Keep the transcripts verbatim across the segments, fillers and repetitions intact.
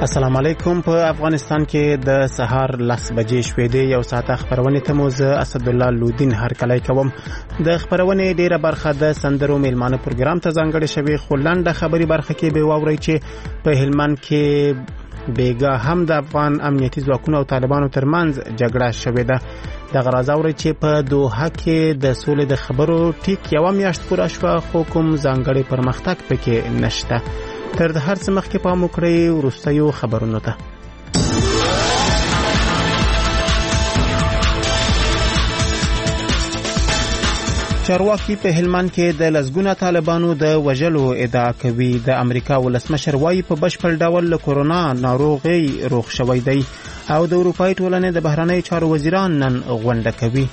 السلام علیکم. په افغانستان کې د سهار لس بجې شوې دي. یو ساعت خبرونه ته مو زه اسد الله لودین هرکلی کوم. د خبرونه ډیره برخه د سندرو میلمانه پروګرام ته ځانګړې شوی، خو لنډه خبري برخه کې به واوري چې په هلمند کې بیګا هم د افغان امنیتي ځواکونو او طالبانو ترمنځ جګړه شوې ده. د غرازاوري چې په دوحه کې د سولې د خبرو ټیک یو میاشت پوره شوه، خو کوم ځانګړي پرمختګ پکې نشته. تر د هر څه مخکې پام وکړئ وروستیو خبرونو ته. چارواکي په هلمند کې د لسګونه طالبانو د وژلو ادعا کوي. د امریکا ولسمشر وايي په بشپړ ډول له کورونا ناروغي روغ شوی دی او د اروپای ټولنې د بهرنی چارو وزیران نن غونډه کوي.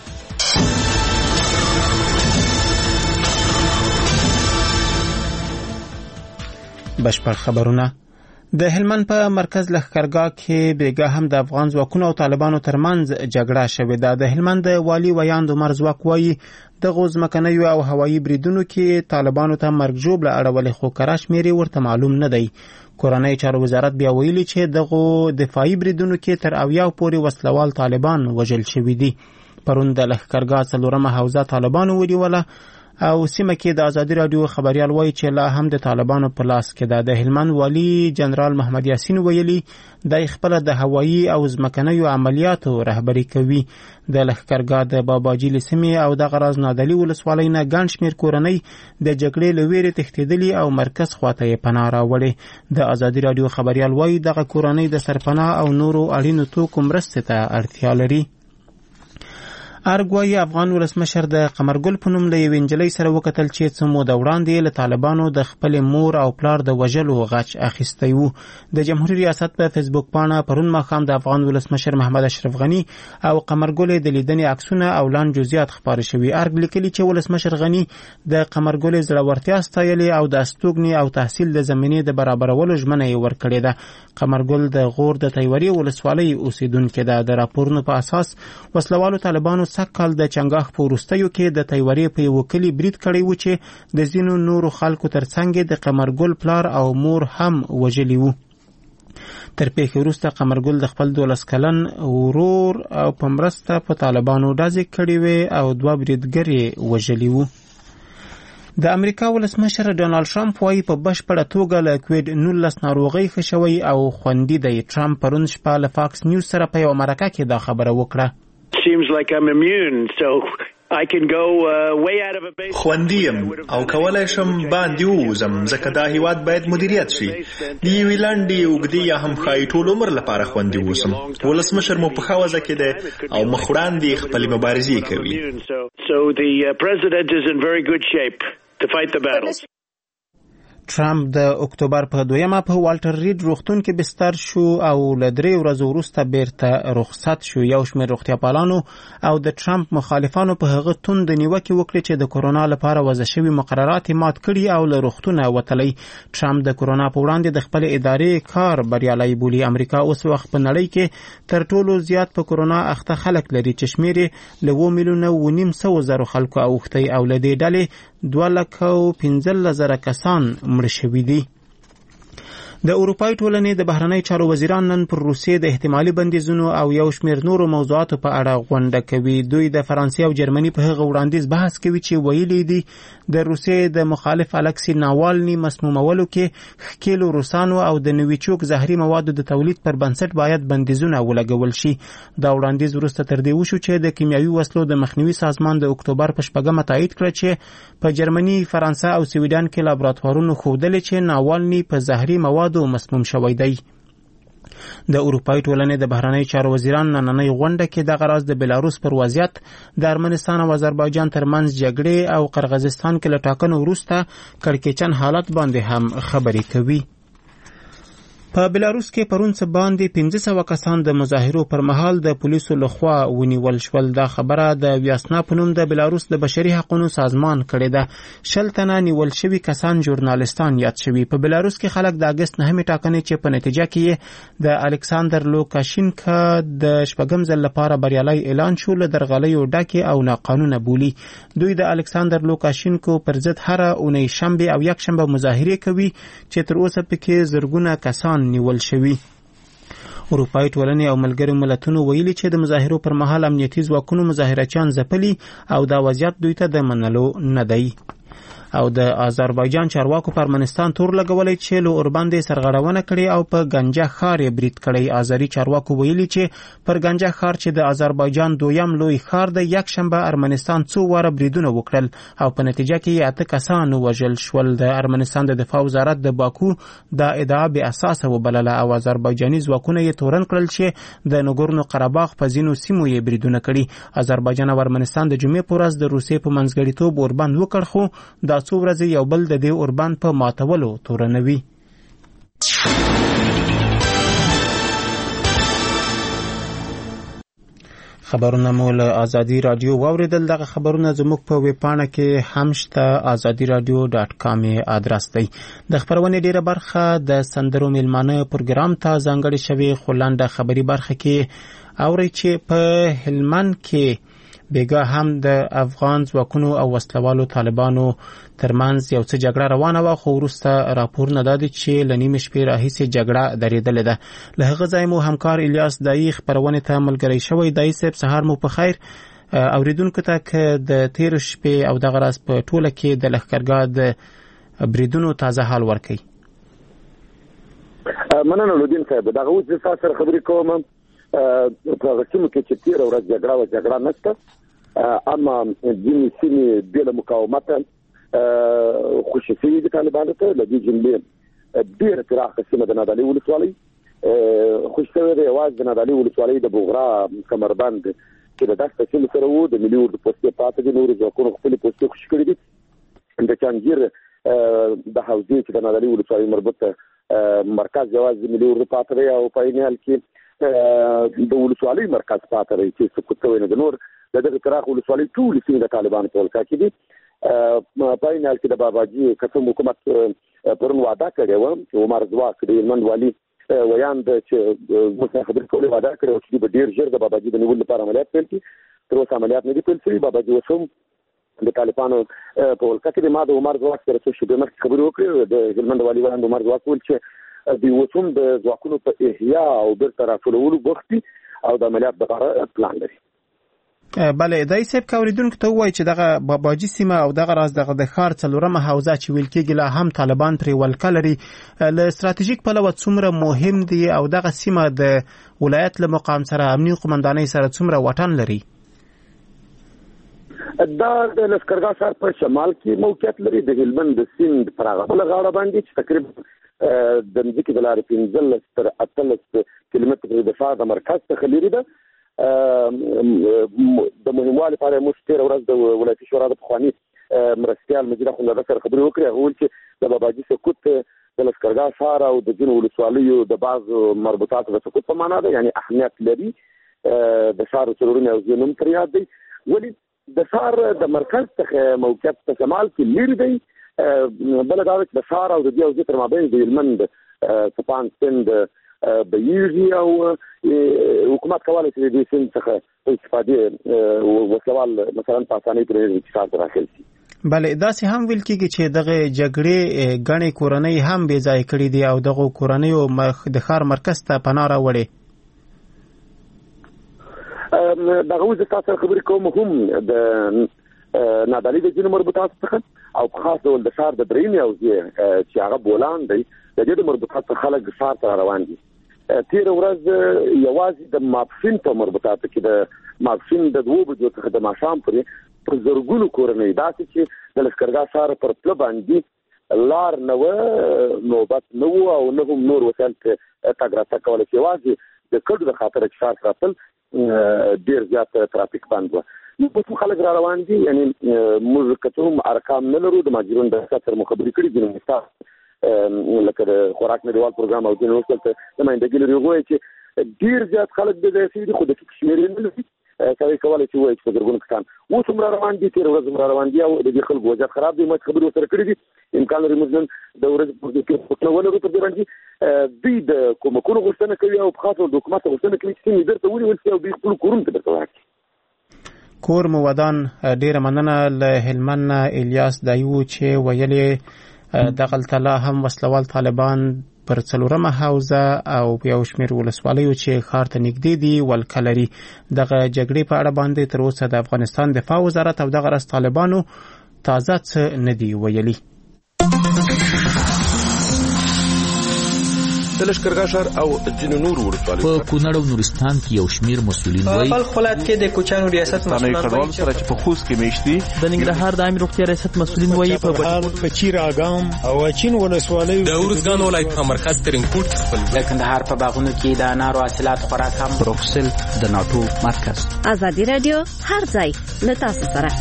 بشپړ خبرونه. د هلمند په مرکز لښکرګاه کې بیګا هم د افغان ځواکونو او طالبانو ترمنځ جګړه شوې ده. د هلمند والی ویاند عمر ځواک وایي د غوزمکنیو او هوایي بریدونو کې طالبانو ته مرګ ژوبله اړولې، خو کراش میری ورته معلوم نه دی. کورنۍ چارو وزارت بیا ویلي چې دغه دفاعي بریدونو کې تر اویاو پورې وسلوال طالبان وژل شوي دي. پرون د لښکرګاه څلورمه حوزه طالبانو ونیوله او سیمه کې د ازادي رادیو خبريال وایي چې لا هم د طالبانو په لاس کې ده. د هلمند والی جنرال محمد یاسین ویلي د خپل د هوایي او ځمکنیو عملیاتو رهبری کوي. د لښکرګاه د باباجي لسمې او د غراز نادلی ولسوالۍ نه ګڼ شمېر کورنۍ د جګړې له ویرې تښتېدلي او مرکز خواته یې پناه راوړې. د ازادي رادیو خبريال وایي دغه کورنۍ د سرپناه او نورو اړینو توکو مرستې ته اړتیا لري. ارګوایي افغان ولسمشر د قمرګل په نوم له یوې نجلۍ سره وکتل چې څه موده وړاندې له طالبانو د خپلې مور او پلار د وژلو غچ اخیستی و. د جمهوریت ریاست په فیسبوک پاڼه پرون ماښام د افغان ولسمشر محمد اشرف غني او قمرګل د لیدنې عکسونه او لاندې جزئیات خپاره شوي. ارګ لیکلي چې ولسمشر غني د قمرګل زړورتیا ستایلې او د استوګنې او تحصیل د زمینې د برابرولو ژمنه یې ورکړې ده. قمرګل د غور د تیوري ولسوالۍ اوسیدونکې ده. د راپورونو په اساس وسلوالو طالبانو سکهال د چنګاښ په وروستیو کې د تیوري په یو کلی برید کړی و چې د ځینو نورو خلکو ترڅنګ د قمرګل پلار او مور هم وژلي وو. تر پیښې وروسته قمرګل د خپل دولس کلن ورور او په مرسته په طالبانو ډزې کړې وې او دوه بریدګر یې وژلي وو. د امریکا ولسمشر ډونالد ټرمپ وايي په بشپړه توګه له کووید نولس ناروغۍ ښه شوی او خوندي دی. ټرمپ پرون شپه له فاکس نیوز سره په یوه مرکه کې دا خبره وکړه. خوندي یم او کولای شم باندې ووځم ځکه دا هیواد باید مدیریت شي. د یوې لنډې اوږدې یا هم ښایي ټول عمر لپاره خوندي اوسم. ولسمشر مو په ښه وضع کې دی او مخ وړاندې خپلې مبارزې کوي. ټرمپ د اکتوبر په دویمه په والټر ریډ روغتون کې بستر شو او له درې ورځو وروسته بیرته رخصت شو. یو شمېر روغتیاپالانو او د ټرمپ مخالفانو په هغه توند نیوکې وکړې چې د کورونا لپاره وضع شوي مقررات مات کړي او له روغتونه وتلی. ټرمپ د کورونا په وړاندې د خپل ادارې کار بریالی بولي. امریکا اوس وخت په نړۍ کې تر ټولو زیات په کورونا اخته خلک لري چې شمېر یې له اووه میلیونه و نیم سوه زرو خلکو اوښتی او له دې ډلې دوه لکه او پنځلس زره کسان مړه شوي دي. د اروپای ټولنې د بهرنی چارو وزیران نن پر روسیې د احتمالي بندیزونو او یو شمېر نورو موضوعاتو په اړه غونډه کوي. دوی د فرانسې او جرمني په هغه وړاندیز بحث کوي چې ویلي دي د روسیې د مخالف الکسی ناوالني مسمومولو کې ښکېلو روسانو او د نویچوک زهري موادو د تولید پر بنسټ باید بندیزونه ولګول شي. دا وړاندیز وروسته تر دې وشو چې د کیمیاوي وسلو د مخنیوي سازمان د اکتوبر په شپږمه تایید کړه چې په جرمني، فرانسه او سویډن کې لابراتوارونو ښودلې چې ناوالني په زهري موادو مسموم شوی دی. د اروپای ټولنې د بهرنی چارو وزیران نننۍ غونډه کې دغه راز د بلاروس پر وضعیت، د ارمنستان او آذربایجان ترمنځ جګړې او قرغیزستان کې له ټاکنو وروسته کړکېچن حالت باندې هم خبرې کوي. په بلاروس کې پرون څه باندې پنځه سوه کسان د مظاهرو پر مهال د پولیسو لخوا ونیول شول. دا خبره د ویاسنا په نوم د بلاروس د بشري حقوقو سازمان کړې ده. شل تنه نیول شوي کسان ژورنالستان یاد شوي. په بلاروس کې خلک د اګست نهمې ټاکنې چې په نتیجه کې د الکساندر لوکاشینکا د شپږم ځل لپاره بریالی اعلان شو له درغلیو ډکې او ناقانونه بولي. دوی د الکساندر لوکاشینکو پر ضد هره اونۍ شنبه او یک شنبه مظاهرې کوي چې تر اوسه پکې زرګونه کسان نیول شوي. اروپایي ټولنې او ملګرو ملتونو ویلي چې د مظاهرو پر مهال امنیتي ځواکونو مظاهرچیان ځپلي او دا وضعیت دوی ته د منلو نه دی. او د آذربایجان چارواکو په ارمنستان تور لګولې چې له اورباندې سرغړونه کړې او په گنجه ښار یې برید کړی. آذری چارواکو ویلي چې پر گنجه ښار چې د آذربایجان دویم لوی ښار د یک شنبه ارمنستان څو واره بریدونه وکړل او په نتیجه کې اته کسان وژل شول. د ارمنستان د دفاع وزارت د باکو دا ادعا بې اساسه وبلله او آذربایجاني ځواکونه یې تورن کړل چې د نګورنو قرهباغ په ځینو سیمو یې بریدونه کړي. آذربایجان او ارمنستان د جمعې په ورځ د روسیې په منځګړیتوب اوربند وکړ خو دا څو ورځې یو بل د دې اوربند په ماتولو تورنوي. خبرونه مو له ازادي رادیو واوریدل. دغه خبرونه زموږ په ویب پاڼه کې هم شته، ازادي رادیو ډاټ کام آدرس دی. د خبرونې ډیره برخه د سندرو میلمانه پروګرام ته ځانګړې شوې، خو لنډه خبري برخه کې اوري چې په هلمند کې بیګا هم د افغان ځواکونو او وسلوالو طالبانو ترمنځ یو څه جګړه روانه وه، خو وروسته راپورونه دا دي چې له نیمې شپې راهیسې جګړه درېدلې ده. له هغه ځایه مو همکار الیاس دایي خپرونې ته ملګری شوی. دایي صاحب سهار مو په خیر. اوریدونکو ته که د تېرو شپې او دغه راز په ټوله کې د لښکرګاه د بریدونو تازه حال ورکوي. مننه لودین صاحب. دغه اوس زه ستا سره خبرې کوم په هغه سیمو کې چې تېره ورځ جګړه وه، جګړه نشته، اما ځینې سیمې بې له مقاومته خوشي شوي دي طالبانو ته. له دې جملې ډېره پراخه سیمه د نادعلي ولسوالۍ خوشي شوې ده. یوازې د نادعلي ولسوالۍ د بوغرا کمربند چې د دښته سیمې سره وو د ملي اردو پوستې پاتې دي، نورو ځواکونو خپلې پوستې خوشي کړي دي. د چانګیر د حوزې چې د نادعلي ولسوالۍ مربوط مرکز یوازې د ملي اردو پاتې دی او په عین حال کې د ولسوالۍ مرکز پاتې دی چې سقوط شوی نه دی. نور د دغه پراخ ولسوالۍ ټولې سیمې د طالبانو په ولکه کې دي. په عین حال کې د باباجي قسم حکومت پرون وعده کړې وه چې عمر ځواک د هلمند والي ویاند چې موږ خبرې کولې وعده کړې وه چې به ډېر ژر د باباجي د نیولو لپاره عملیات پیل کړي. تر اوسه عملیات نه دي پیل شوي. باباجي اوس هم د طالبانو په ولکه کې. ما د عمر ځواک سره څو شېبې مخکې خبرې وکړې. د هلمند والي ویاند عمر ځواک وویل چې دوی اوس هم د ځواکونو په احیا او بیرته راټولولو بوخت دي او د عملیات لپاره پلان لري. بله دای صاحب که اوریدونکو ته ووایي چې دغه باباجي سیمه او دغه راز دغه د ښار څلورمه حوزه چې ویل کېږي لا هم طالبان پرې ولکه لري، له ستراتیژیک پلوه څومره مهم دي او دغه سیمه د ولایت له مقام سره امنیي قومندانۍ سره څومره واټن لري؟ دا د لښکرګاه ښار په شمال کې موقعیت لري، د هلمند د سیند پر هغه بله غاړه باندې چې تقریبا د ځمکې د لارې پنځلس تر اتلس کیلومتره د ښار د مرکز څخه لرې ده. د مهموالي لپاره موږ تېره ورځ د ولایتي شورا د پخواني مرستیال مجید اخندزاده سره خبرې وکړې. هغه وویل چې د باباجي سقوط د لښکرګاه ښار او د ځینو ولسوالیو د بعضو مربوطاتو د سقوط په معنا ده، یعنې اهمیت لري. د ښار څلورمې حوزې نوم ترې یاد دی. ولې د ښار د مرکز څخه موقعیت په شمال کې لرې دی. بله دا ده چې د ښار او د دې حوزې تر مابین د هلمند سپان سیند بهیږي او حکومت کولی شي د دې سیند څخه په استفادې وسلوال مثلا په اسانۍ پرې ښار ته داخل شي. بله داسې هم ویل کېږي چې دغه جګړې ګڼې کورنۍ هم بې ځایه کړي دي او دغو کورنیو د ښار مرکز ته پناه راوړې. دغه اوس د تاسو سره خبرې کوم هم د نادعلي د ځینو مربوطاتو څخه او په خاص ډول د ښار د درېیمې حوزې چې هغه بولان دی د دې د مربوطاتو خلک ښار ته روان دي. تېره ورځ یوازې د ماپښین په مربوطاتو کې د ماپښین د دوو بجو څخه د ماښام پورې په زرګونو کورنۍ داسې چې د لښکرګاه ښار پر پله باندې لار نه وه، نوبت نه و او نه هم نور وسایل تګ راتګ کولی شي. یوازې د کډو د خاطره چې ښار ته راتل ډېر زیات ترافیک بند و. اوس هم خلک را روان دي. یعنې موږ که څه هم ارقام نه لرو، د مهاجرینو د حرکت سره مو خبرې کړي دي، نو لکه د خوراک نړیوال پروګرام او ځینې وسایل ته نمایندګي لري. هغه وایي چې ډېر زیات خلک بې ځایه شوي دي، خو دقیق شمېرې نه لري. سړی کولی شي ووایي چې په زرګونو کسان اوس هم را روان دي، تېره ورځ هم را روان دي او د دې خلکو وضعیت خراب دی. ما چې خبرې ورسره کړي دي، امکان لري موږ نن د ورځې پوښتنه ولرو پر دې باندې. دوی د کومکونو غوښتنه کوي او په خاص ډول د حکومت غوښتنه کوي چې سیمې بیرته ونیول شي او دوی خپلو کورونو ته بیرته ورکړي. کور مو ودان. ډېره مننه له هلمند نه الیاس دایي و چې ویلې دغلته لا هم وسلوال طالبان پر څلورمه حوزه او یو شمېر ولسوالیو چې ښار ته نږدې دي ولکه لري. دغه جګړې په اړه باندې تر اوسه د افغانستان دفاع وزارت او دغه راز طالبانو تازه څه نه دي ویلي. د لښکرګاه ښار او ځینو نورو ولسوالیو په کونړ او نورستان کې یو شمېر مسؤلین وایي په بلخ ولایت کې د کوچیانو ریاست مسؤلین وایي چې په خوست کې میشتي د ننګرهار د عامه روغتیا ریاست مسؤلین وایي په بهار په چیر اګام او اچین ولسوالیو د ورزګان ولایت په مرکز ترینکوټ خپل د کندهار په باغونو کې د انارو حاصلات خوراک هم بروکسل د ناټو مرکز. ازادي رادیو هر ځای له تاسو سره.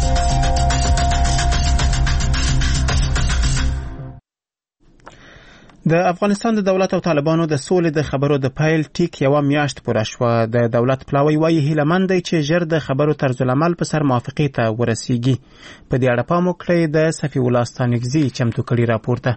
د افغانستان د دولت او طالبانو د سولې د خبرو د پیل ټیک یوه میاشت پوره شوه. د دولت پلاوی وایي هیله مند دی چې ژر د خبرو طرز العمل په سر موافقې ته ورسیږي. په دې اړه پام وکړئ د صفي الله ستانکزي چمتو کړي راپورته.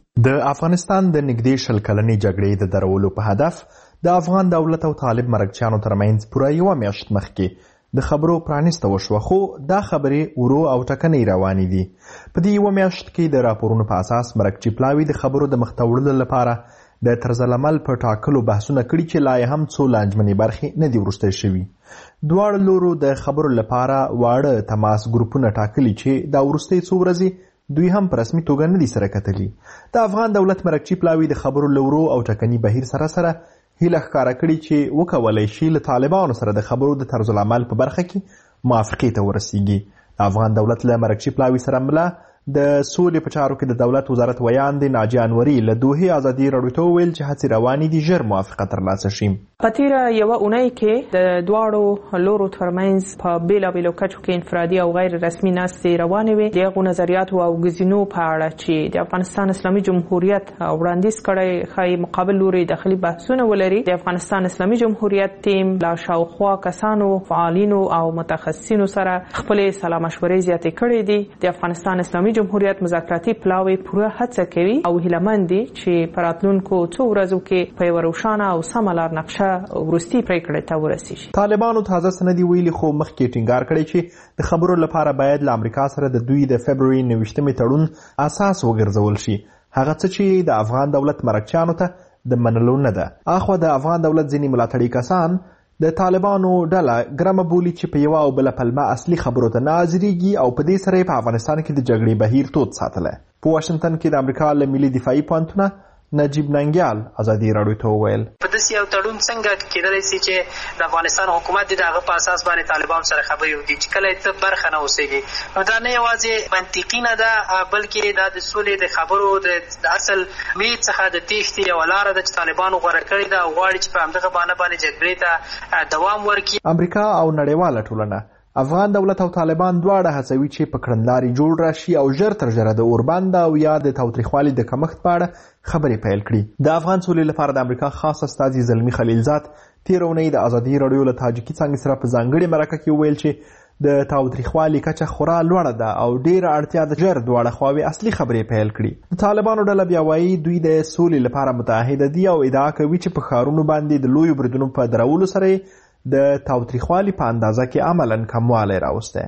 د افغانستان د نږدې شل کلنې جګړې د درولو په هدف د افغان دولت او طالب مرکچیانو ترمنځ پوره یوه میاشت مخکې د خبرو پرانیسته وشوه، خو دا خبرې ورو او ټکنۍ روانې دي. په دې یوه میاشت کې د راپورونو په اساس مرکچي پلاوي د خبرو د مخته وړلو لپاره د طرز العمل په ټاکلو بحثونه کړي چې لا یې هم څو لانجمنې برخې نه دي وروستی شوي. دواړو لورو د خبرو لپاره واړه تماس ګروپونه ټاکلي چې دا وروستۍ څو ورځې دوی هم په رسمي توګه نه دي سره کتلي. د افغان دولت مرکچي پلاوي د خبرو له ورو او ټکني بهیر سره سره هیله ښکاره کړې چې وکولای شي له طالبانو سره د خبرو د طرز العمل په برخه کې موافقې ته ورسیږي. د افغان دولت له مرکچي پلاوي سره مله د سولې په چارو کې د دولت وزارت ویاندې ناجیه انوري له دوحې ازادي راډیو ته وویل چې هڅې روانې دي ژر موافقه ترلاسه شي. په تېره یوه اونۍ کې د دواړو لورو ترمنځ په بېلابېلو کچو کې انفرادي او غیر رسمي ناستې روانې وې. د هغو نظریاتو او ګزینو په اړه چې د افغانستان اسلامي جمهوریت وړاندیز کړی ښایي مقابل لوري داخلي بحثونه ولري. د افغانستان اسلامي جمهوریت ټیم له شاوخوا کسانو، فعالینو او متخصصینو سره خپلې سلا مشورې زیاتې کړې دي. د افغانستان اسلامي جمهوریت مذاکراتي پلاوی پوره هڅه کوي او هیلهمند دي چې په راتلونکو څو ورځو کې په یوه روښانه او سمه لار نقشه وروستي پریکړې ته ورسیږي. طالبانو تازه څه نه دي ویلي، خو مخکې ټینګار کړی چې د خبرو لپاره باید له امریکا سره د دوی د فبروري نویشتمې تړون اساس وګرځول شي، هغه څه چې د افغان دولت مرکچیانو ته د منلو نه ده. اخوا د افغان دولت ځینې ملاتړي کسان د طالبانو ډله ګرمه بولي چې په یوه او بله پلمه اصلي خبرو ته نه حاضرېږي او په دې سره یې په افغانستان کې د جګړې بهیر تود ساتلی. په واشنګټن کې د امریکا له ملي دفاعي پوهنتونه نجیب ننګیال ازادي راډیو ته وویل په داسې یو تړون څنګه کېدلی شي چې د افغانستان حکومت د هغه په اساس باندې طالبان سره خبرې وکړي چې کله ته برخه نه اوسېږي. نو دا نه یوازې منطقي نه ده بلکې دا د سولې د خبرو د اصل مید څخه د تېښتې یوه لاره ده چې طالبانو غوره کړې ده او غواړي چې په همدغه بهانه باندې جګړې ته دوام ورکړي. امریکا او نړیواله ټولنه افغان دولت او طالبان دواړه هڅوي چې په کړنلارې جوړ راشي او ژر تر ژره د اوربند او یا د تاوتریخوالي د کمښت په اړه خبرې پیل کړي. د افغان سولې لپاره د امریکا خاص استازي زلمي خلیلزاد تېره اونۍ د ازادي راډیو له تاجکي څانګې سره په ځانګړې مرکه کې وویل چې د تاوتریخوالي کچه خورا لوړه ده او ډېره اړتیا ده ژر دواړه خواوې اصلي خبرې پیل کړي. د طالبانو ډله بیا وایي دوی د سولې لپاره متحده دي او ادعا کوي چې په ښارونو باندې د لویو بریدونو په درولو سره د تاوتریخوالي په اندازه کې عملاً کموالی راوستی.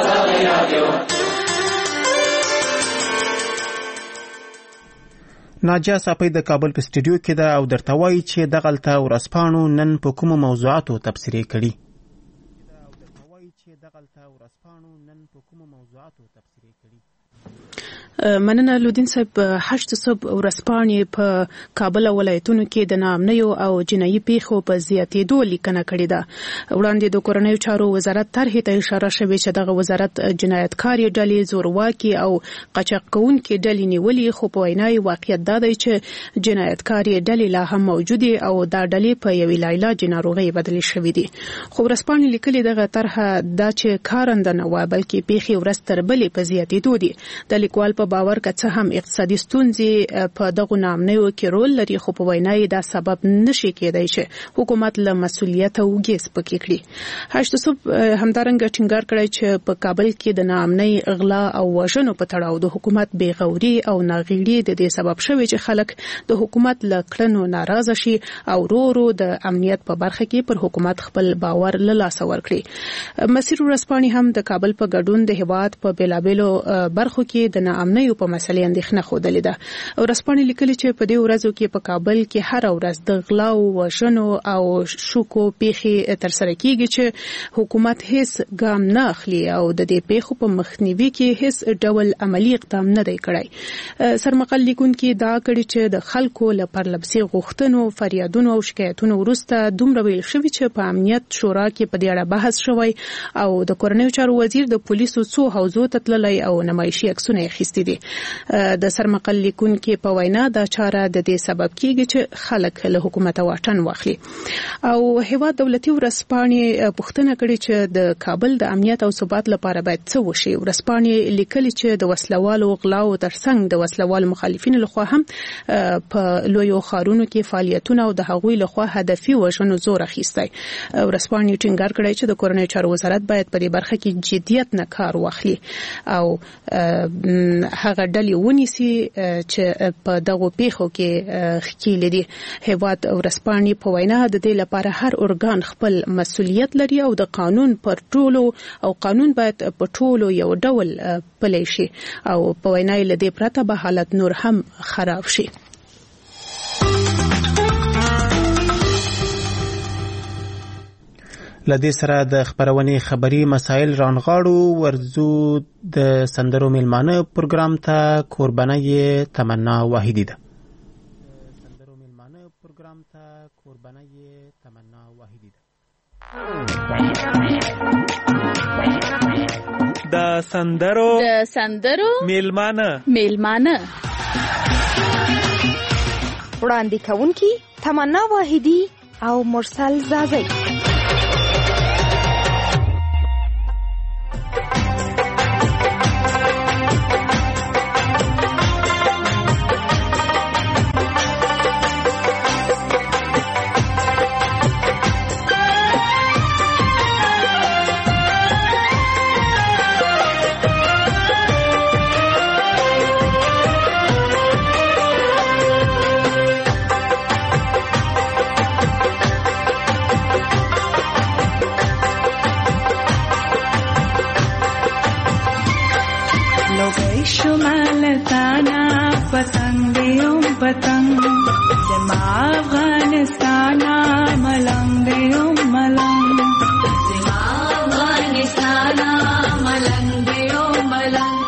ناجیه صافی د کابل په سټوډیو کې ده او درته وایي چې دغلته ورځپاڼو نن په کومو موضوعاتو تبصرې کړي. مننه لودین صاحب. هشت صبح ورځپاڼې په کابل او ولایتونو کې د ناامنیو او جنایي پیښو په زیاتېدو لیکنه کړې ده. وړاندې د کورنیو چارو وزارت طرحې ته اشاره شوې چې دغه وزارت جنایتکارې ډلې، زورواکي او قاچاق کوونکې ډلې نیولې، خو په وینا یې واقعیت دا دی چې جنایتکارې ډلې لا هم موجودې او دا ډلې په یوې لاعلاجې ناروغۍ بدلې شوې دي. خو ورځپاڼې لیکلې دغه طرحه دا چې کارنده نه وه بلکې پیښې ورځ تر بلې په زیاتېدو دي. د لیکوال په باور که څه هم اقتصادي ستونزې په دغو ناامنیو کې رول لري، خو په وینا یې دا سبب نشي کېدای چې حکومت له مسؤلیته وګې سپکې کړي. هشت صبح همدارنګه ټینګار کړی چې په کابل کې د ناامنۍ، غلا او وژنو په تړاو د حکومت بېغوري او ناغېړي د دې سبب شوی چې خلک د حکومت له کړنو ناراضه شي او ورو ورو د امنیت په برخه کې پر حکومت خپل باور له لاسه ورکړي. مسیر ورځپاڼې هم د کابل په ګډون د هېواد په بېلابېلو برخو کې د ناامنۍ کورنیو په مسلې اندېښنه ښودلې ده. ورځپاڼې لیکلي چې په دې ورځو کې په کابل کې هر ورځ د غلاو، وژنو او شوکو پیښې ترسره کیږي چې حکومت هیڅ ګام نه اخلي او د دې پیښو په مخنیوي کې هیڅ ډول عملی اقدام نه دی کړی. سرمقال لیکونکي دا کړي چې د خلکو له پرلپسې غوښتنو، فریادونو او شکایتونو وروسته دومره ویل شوي چې په امنیت شورا کې په دې اړه بحث شوی او د کورنیو چارو وزیر د پولیسو څو حوزو ته تللی او نمایشي عکسونه یې اخیستي دي. د سرمقال لیکونکي په وینا دا چاره د دې سبب کیږي چې خلک له حکومت واټن واخلي. او هیواد دولتي ورځپاڼې پوښتنه کړې چې د کابل د امنیت او ثبات لپاره باید څه وشي. ورځپاڼې لیکلي چې د وسلوالو غلاو ترڅنګ د وسلوالو مخالفینو لخوا هم په لویو ښارونو کې فعالیتونه او د هغوی لخوا هدفي وژنو زور اخیستی. ورځپاڼې ټینګار کړی چې د کورنیو چارو وزارت باید په دې برخه کې جدیت نه کار واخلي او هغه ډلې ونیسي چې په دغو پیښو کې ښکیلې دي. هیواد ورځپاڼې په وینا د دې لپاره هر ارګان خپل مسؤلیت لري او د قانون پر ټولو او قانون باید په ټولو یو ډول پلی شي او په وینا یې له دې پرته به حالت نور هم خراب شي. لدې سره د خبرونې خبري مسائل رانغاړو. ورزو د سندرو میلمانه پروګرام ته قربانه تمنا واحدی ده. سندرو میلمانه پروګرام ته قربانه تمنا واحدی ده. د سندرو د سندرو میلمانه میلمانه وړاندې کوونکی تمنا واحدی او مرسل زازی. شمالتانا پتنگ دیوم پتنگ زما افغانستانا ملنگ دیوم ملنگ زما افغانستانا ملنگ دیوم ملنگ.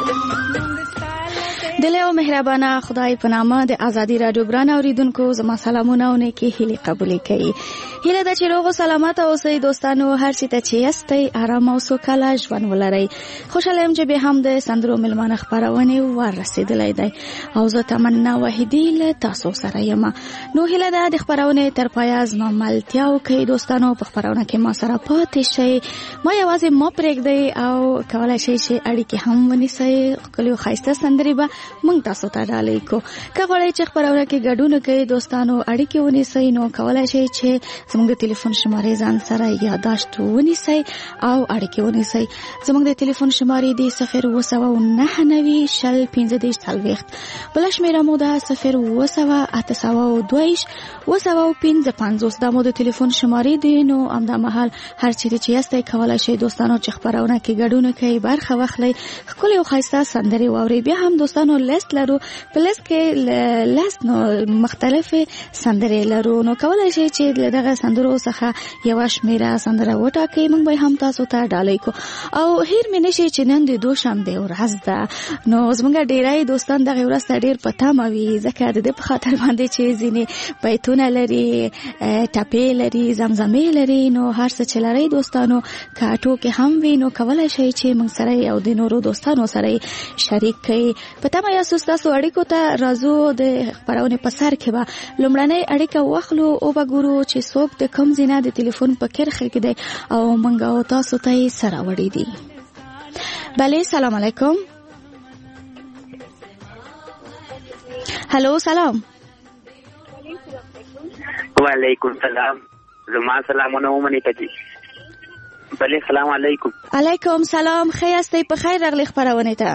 دل او مهربانه خدای په نامه د ازادي رادیو ګران اوریدونکو زما سلامونه او نیکی هیلې قبول کړئ. هیله ده چې روغ او سلامت اوسئ دوستانو. هر څه ته چې یاستئ آرام او سوکاله ژوند ولرئ. خوشاله یم چې به هم د سندرو میلمانه خپرونې ور رسیدلې ده او زه تمنا واحدی له تاسو سره یم. نو هیله ده د خپرونې تر پایه زما ملتیا وکړئ دوستانو. په خپرونه کې ما سره پاتې شئ، ما یوازې ما پرېږدئ او کولای شئ چې اړیکې هم ونیسئ. ښکلې ښایسته سندرې به موږ تاسو ته ډالۍ کو. که غواړئ چې خپرونه کې ګډون وکړئ دوستانو، اړیکې ونیسئ، نو کولای شئ چې زموږ د ټلیفون شمارې ځان سره یادداشت ونیسئ او اړیکې ونیسئ. زموږ د ټلیفون شمارې دی صفر اووه سوه نهه نوي شل پنځه دېرش څلوېښت، بله شمېره مو ده صفر اووه سوه اته سوه دوه ویشت اووه سوه پنځه پنځوس. دا مو د ټلیفون شمارې دی. نو همدامهال هر چیرې چې یاستئ کولای شئ دوستانو چې خپرونه کې ګډون وکړئ، برخه واخلئ، ښکلې او ښایسته سندرې واورئ. بیا هم دوستانو لیست لرو، په لیست کې لیست نو مختلفې سندرې لرو، نو کولای شئ چې له دغه سندرو څخه یوه شمېره سندره وټاکئ، موږ به هم تاسو ته ډالۍ کو. او هیر مې نشي چې نن د دوشنبې ورځ ده، نو زموږ ډېری دوستان دغه ورځ ته ډېر په تمه وي، ځکه د دې په خاطر باندې چې ځینې بیتونه لري، ټپې لري، زمزمې لري. نو هر څه چې لرئ دوستانو که ټوکې هم وي، نو کولای شئ چې موږ سره او د نورو دوستانو سره شریک کړئ. په تمه یاستو ستاسو اړیکو ته راځو. د خپرونې په سر کې به لومړنۍ اړیکه واخلو او به ګورو چې څوک د کوم ځای نه د ټلیفون په کرښه کې دی او موږ او تاسو ته یې سره وړي دي. بله، سلام علیکم. هلو، سلام. وعلیکم سلام. زما سلامونه ومنئ پکې. بله، سلام علیکم. علیکم سلام. ښه یاستئ؟ په خیر راغلئ خپرونې ته.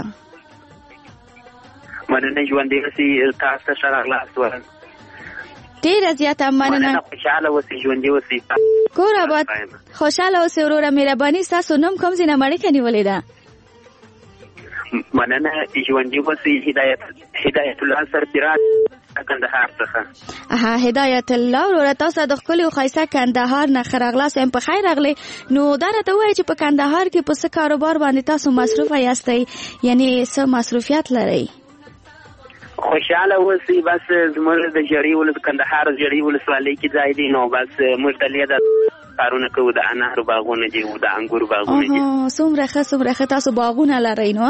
مننه، ژوندی اوسئ. تاسو ته ښه راغلاست. ډېره زیاته مننه. خوشحاله اوسئ، ژوندي اوسئ. کور آباد. خوشحاله اوسئ وروره. مهرباني، ستاسو نوم کوم ځای نه اړیکه نیولې ده؟ مننه ژوندي اوسئ. هدایت هدایت الله سرفراز کندهار څخه. اها هدایت الله وروره تاسو د ښکلي او ښایسته کندهار نه ښه راغلاست. یم په خیر راغلی. نو دا راته ووایئ چې په کندهار کې په څه کاروبار باندې تاسو مصروفه یاستئ، یعنې څه مصروفیت لرئ؟ خوشحاله اوسئ. بس زموږ د ژړۍ ولس کندهار ژړۍ ولسوالۍ کې ځای دی، نو بس موږ دلې د کارونه کوو، د انارو باغونه دي او د انګورو باغونه دي. څومره ښه څومره ښه. تاسو باغونه لرئ نو؟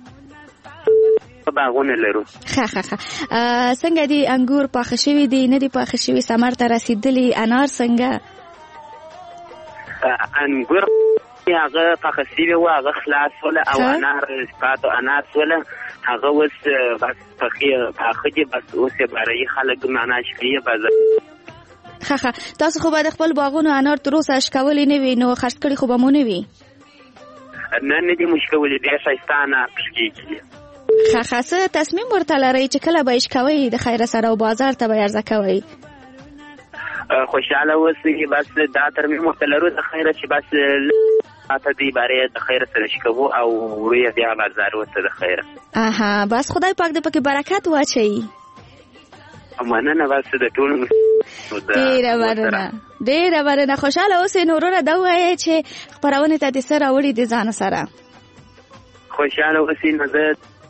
باغونه لرو. ښه ښه ښه. څنګه دي انګور پاخه شوي دي نه دي پاخه شوي؟ ثمر ته رسېدلي؟ انار څنګه؟ انګور هغه پاخه شوي وو، هغه خلاص شوله، او انار پاتو انار شوله، هغه اوس بس پاخه دي، بس اوس یې بارایي خلک معنا شکوي بازار. ښه ښه. تاسو خو به د خپل باغونو انار تر اوسه اشکولي نه وي، نو خرڅ کړي خو به مو نه وي؟ نه نه دي مو اشکولي، ډېر ښایسته انار پکې کېږي. ښه ښه. څه تصمیم ورته لرئ چې کله به یې اشکوئ د خیره سره او بازار ته به یې عرضه کوئ؟ خوشحاله اوسئ. بس دا ترمیم ورته لرو د خیره چې بس اته دې بارې د خیره سره اشکوو او ورویه بیا بازار ورته د خیره. اها بس خدای پاک دې پکې برکت واچوي. مننه. بس د ټولو ډېره مننه ډېره مننه. خوشحاله اوسئ. نو وروره دا ووایئ چې خپرونې ته دې څه راوړي د ځان سره؟ خوشحاله اوسئ. نو زه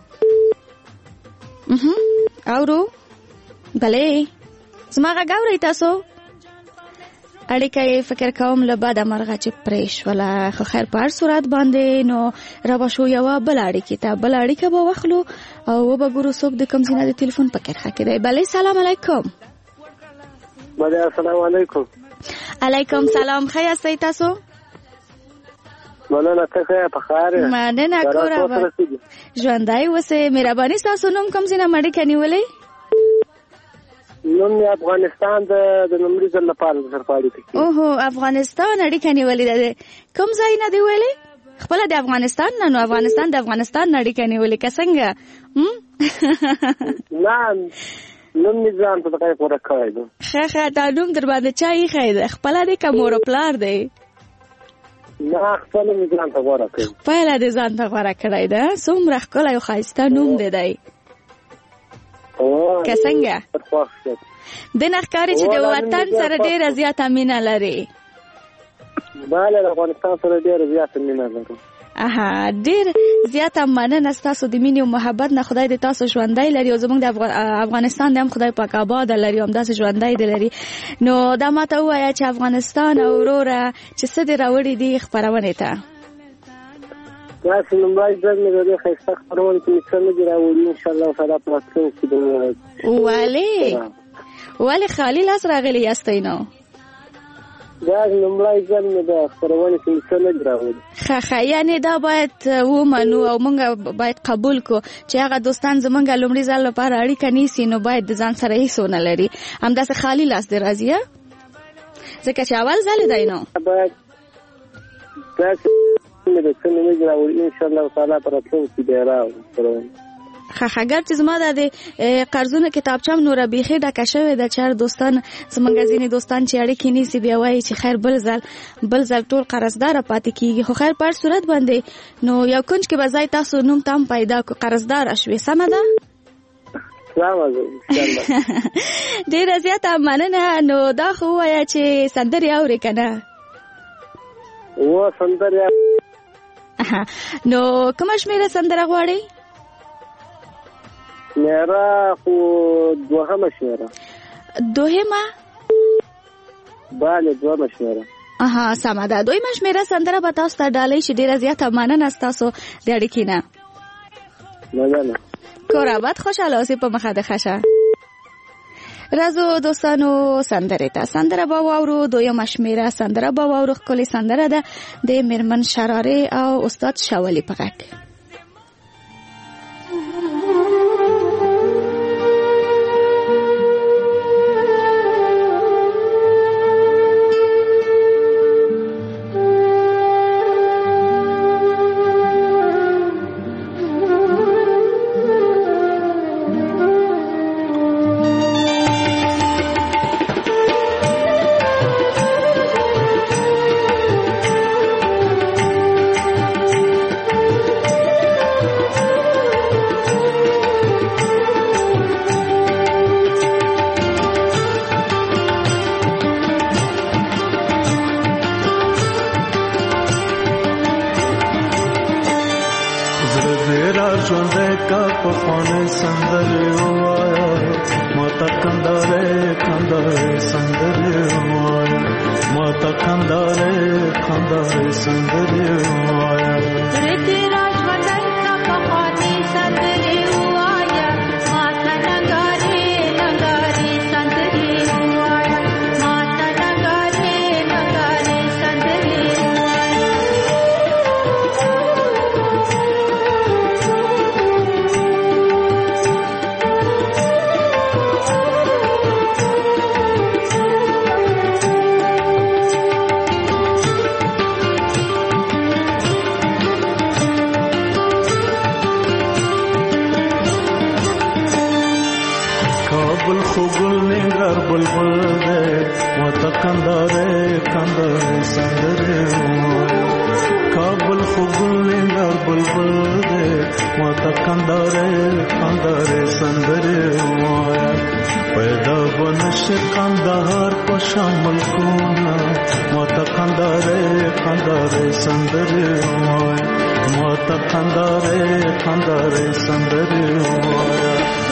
اورو بلې زما غږ اورئ تاسو؟ اړیکه یې فکر کوم له بده مرغه چې پرې شوله. خو خیر په هر صورت باندې نو را به شو یوه بله اړیکې ته. بله اړیکه به واخلو او وبه ګورو څوک د کوم ځای نه د تلیفون په کرښه کې دی. بلې سلام علیکم. بلې السلام علیکم. علیکم سلام. ښه یاستئ تاسو؟ مننه. ته ښه یې؟ په خیر یې؟ مننه. کوره ژوندی اوسئ. مهرباني ستاسو نوم کوم ځای نه م اړیکه نیولې؟ نوم یې افغانستان د لومړي ځل لپاره درسره په اړیکه کې. اوهو افغانستان اړیکه نیولې ده. کوم ځای نه دی ویلې؟ خپله د افغانستان نه؟ نو افغانستان د افغانستان نه اړیکه نیولې که څنګه؟ نه نوم مې ځان ته دغه پوره کړی دی. ښه ښه. دا نوم در باندې چا ایښی دی؟ خپله دی که مور و پلار دی؟ نه خپله مې ځان ته غوره کړی. خپله دې ځان ته غوره کړی ده. څومره ښکلی او ښایسته نوم دی دی. که څنګه؟ د نه ښکاري چې د وطن سره ډېره زیاته مینه لري. بله د افغانستان سره ډېره زیاته مینه لري. اها ډېر زیاته مننه ستاسو د مینې او محبت نه. خدای دې تاسو ژوندی لري او زموږ د افغانستان د هم خدای پاک آباد لري او همداسې ژوندی دې لري. نو دا ماته ووایه چې افغانستان او وروره چې څه دې راوړي دي خپرونې ته؟ داسې لومړی ځل مې د دې ښایسته خپرونې کې مې څه نه دي راوړي. انشاءالله تعالی په راتلونکي کې ولې ولې خالي لاس راغلي یاستئ نو؟ دا لومړی ځل مې د خپرونې کې مې څه نه دي راوړي. ښه ښه. یعنې دا باید ومنو او موږ باید قبول کړو چې هغه دوستان زموږ لومړي ځل لپاره اړیکه نیسي نو باید د ځان سره هېڅ ونه لري. همداسې خالي لاس دې راځي ځکه چې اول ځل دی نو باید داسې مې د څه نه دي راوړي. انشاءالله تعالی په راتلونکي کې بیا راوړم. ښه ښه. ګر چې زما د قرضونو کتابچه هم نوره بیخي ډکه شوې ده چې هر دوستان زموږ ځینې دوستان چې اړیکې نیسي بیا وایي چې خیر بل ځل بل ځل ټول قرضداره پاتې کېږي. خو خیر په هر صورت باندې نو یو کونج کې به ځای تاسو نوم ته هم پیدا کړو قرضداره شوې. سمه ده؟ ډېره زیاته مننه. نو دا خو ووایه چې سندرې اورې که نه؟ و سندرې. نو کومه شمېره سندره غواړئ؟ شمېره خو دوهمه شمېره. دوهمه؟ بله دوهمه شمېره. اها سمه ده. دویمه شمېره سندره به تاسو ته ډالۍ شي. ډېره زیاته مننه ستاسو د اړیکې نه. مننه. کور آباد. خوشحاله اوسئ. په مخه د ښه شه. راځو دوستانو سندرې ته. سندره به واورو. دویمه شمېره سندره به واورو. ښکلې سندره ده د میرمن شرارې او استاد شاولي په غږ. ژوندې کا په خوانې سندرې وایا ما ته کندارې کندارې سندرې وایا ما ته کندارې کندارې سندرې وایا بلبل دے ماتا کندارے کندارے سندرے وایا کابل خوبل ننگر بلبل دے ماتا کندارے کندارے سندرے وایا پیدا بنش کندہار په شامل کونا ماتا کندارے کندارے سندرے وایا ماتا کندارے کندارے سندرے وایا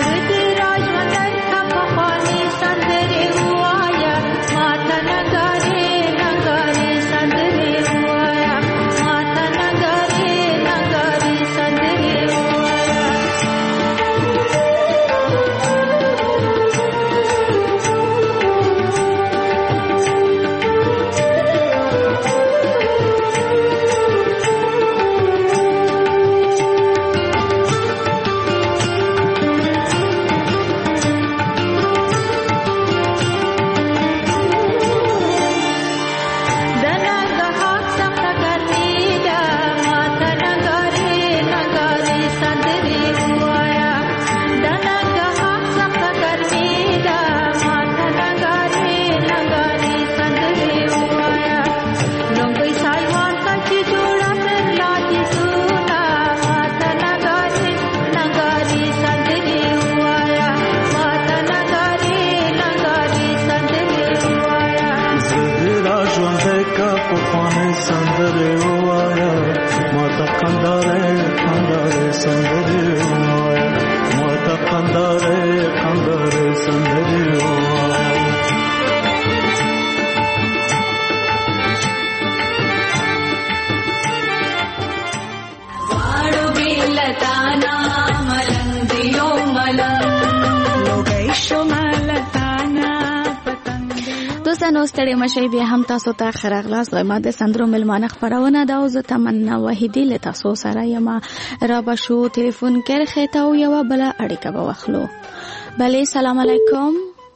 دوستانو ستړي مشي بیا هم تاسو ته خراغلاس غما د سندرو ملمانه خبرونه دا او زه تمنا وحیدی له تاسو سره یم را بشو ټلیفون کرخه ته او یو بل اړیکه به واخلو. بله سلام علیکم.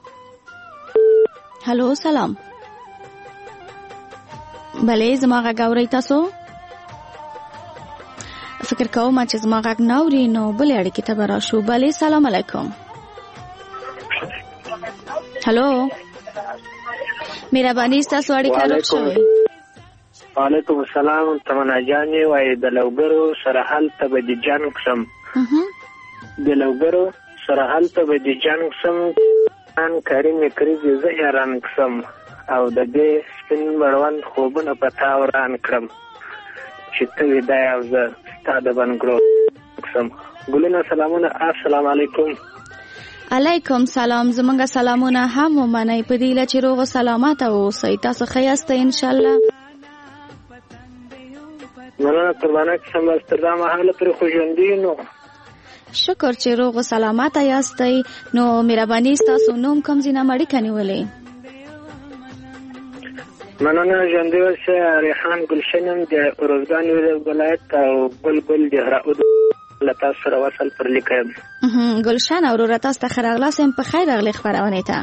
هالو سلام. بله زما غږ اورئ تاسو؟ فکر کوم چې زما غږ نه اوري نو بل اړیکه ته به راشو. بله سلام علیکم. هالو مهرباني تاسو اړیکه راکړئ. وعلیکم السلام. تمنا جانې وای د لوګرو سره حل ته به د جان قسم د لوګرو سره حل ته به د جان قسم ان کریم کریز زه یاران قسم او د دې سپین مړوند خوبونه پتا وران کړم چې ته ودای او زه ستاده بنګرو قسم. ګلونه سلامونه. السلام علیکم. علیکم سلام. زمونږ سلامونه هم ومنئ په دې چې روغ سلامت اوسئ. تاسو ښه یاست ان شاء الله؟ مننه قربانه قسم. تر دا مهاله پر خو ژوندي نو شکر چې روغ سلامت یاست. نو مهرباني تاسو نوم کوم ځای نه مړی کنيولې؟ مننه ژوندي اوسئ. ریحان ګلشنم د روزګان ولایت او بلبل د هراود لتا سره وصل پر لیکم. ګلشن اورور تاسو ته خراغلاس هم په خیر راغلی خبرونه ته.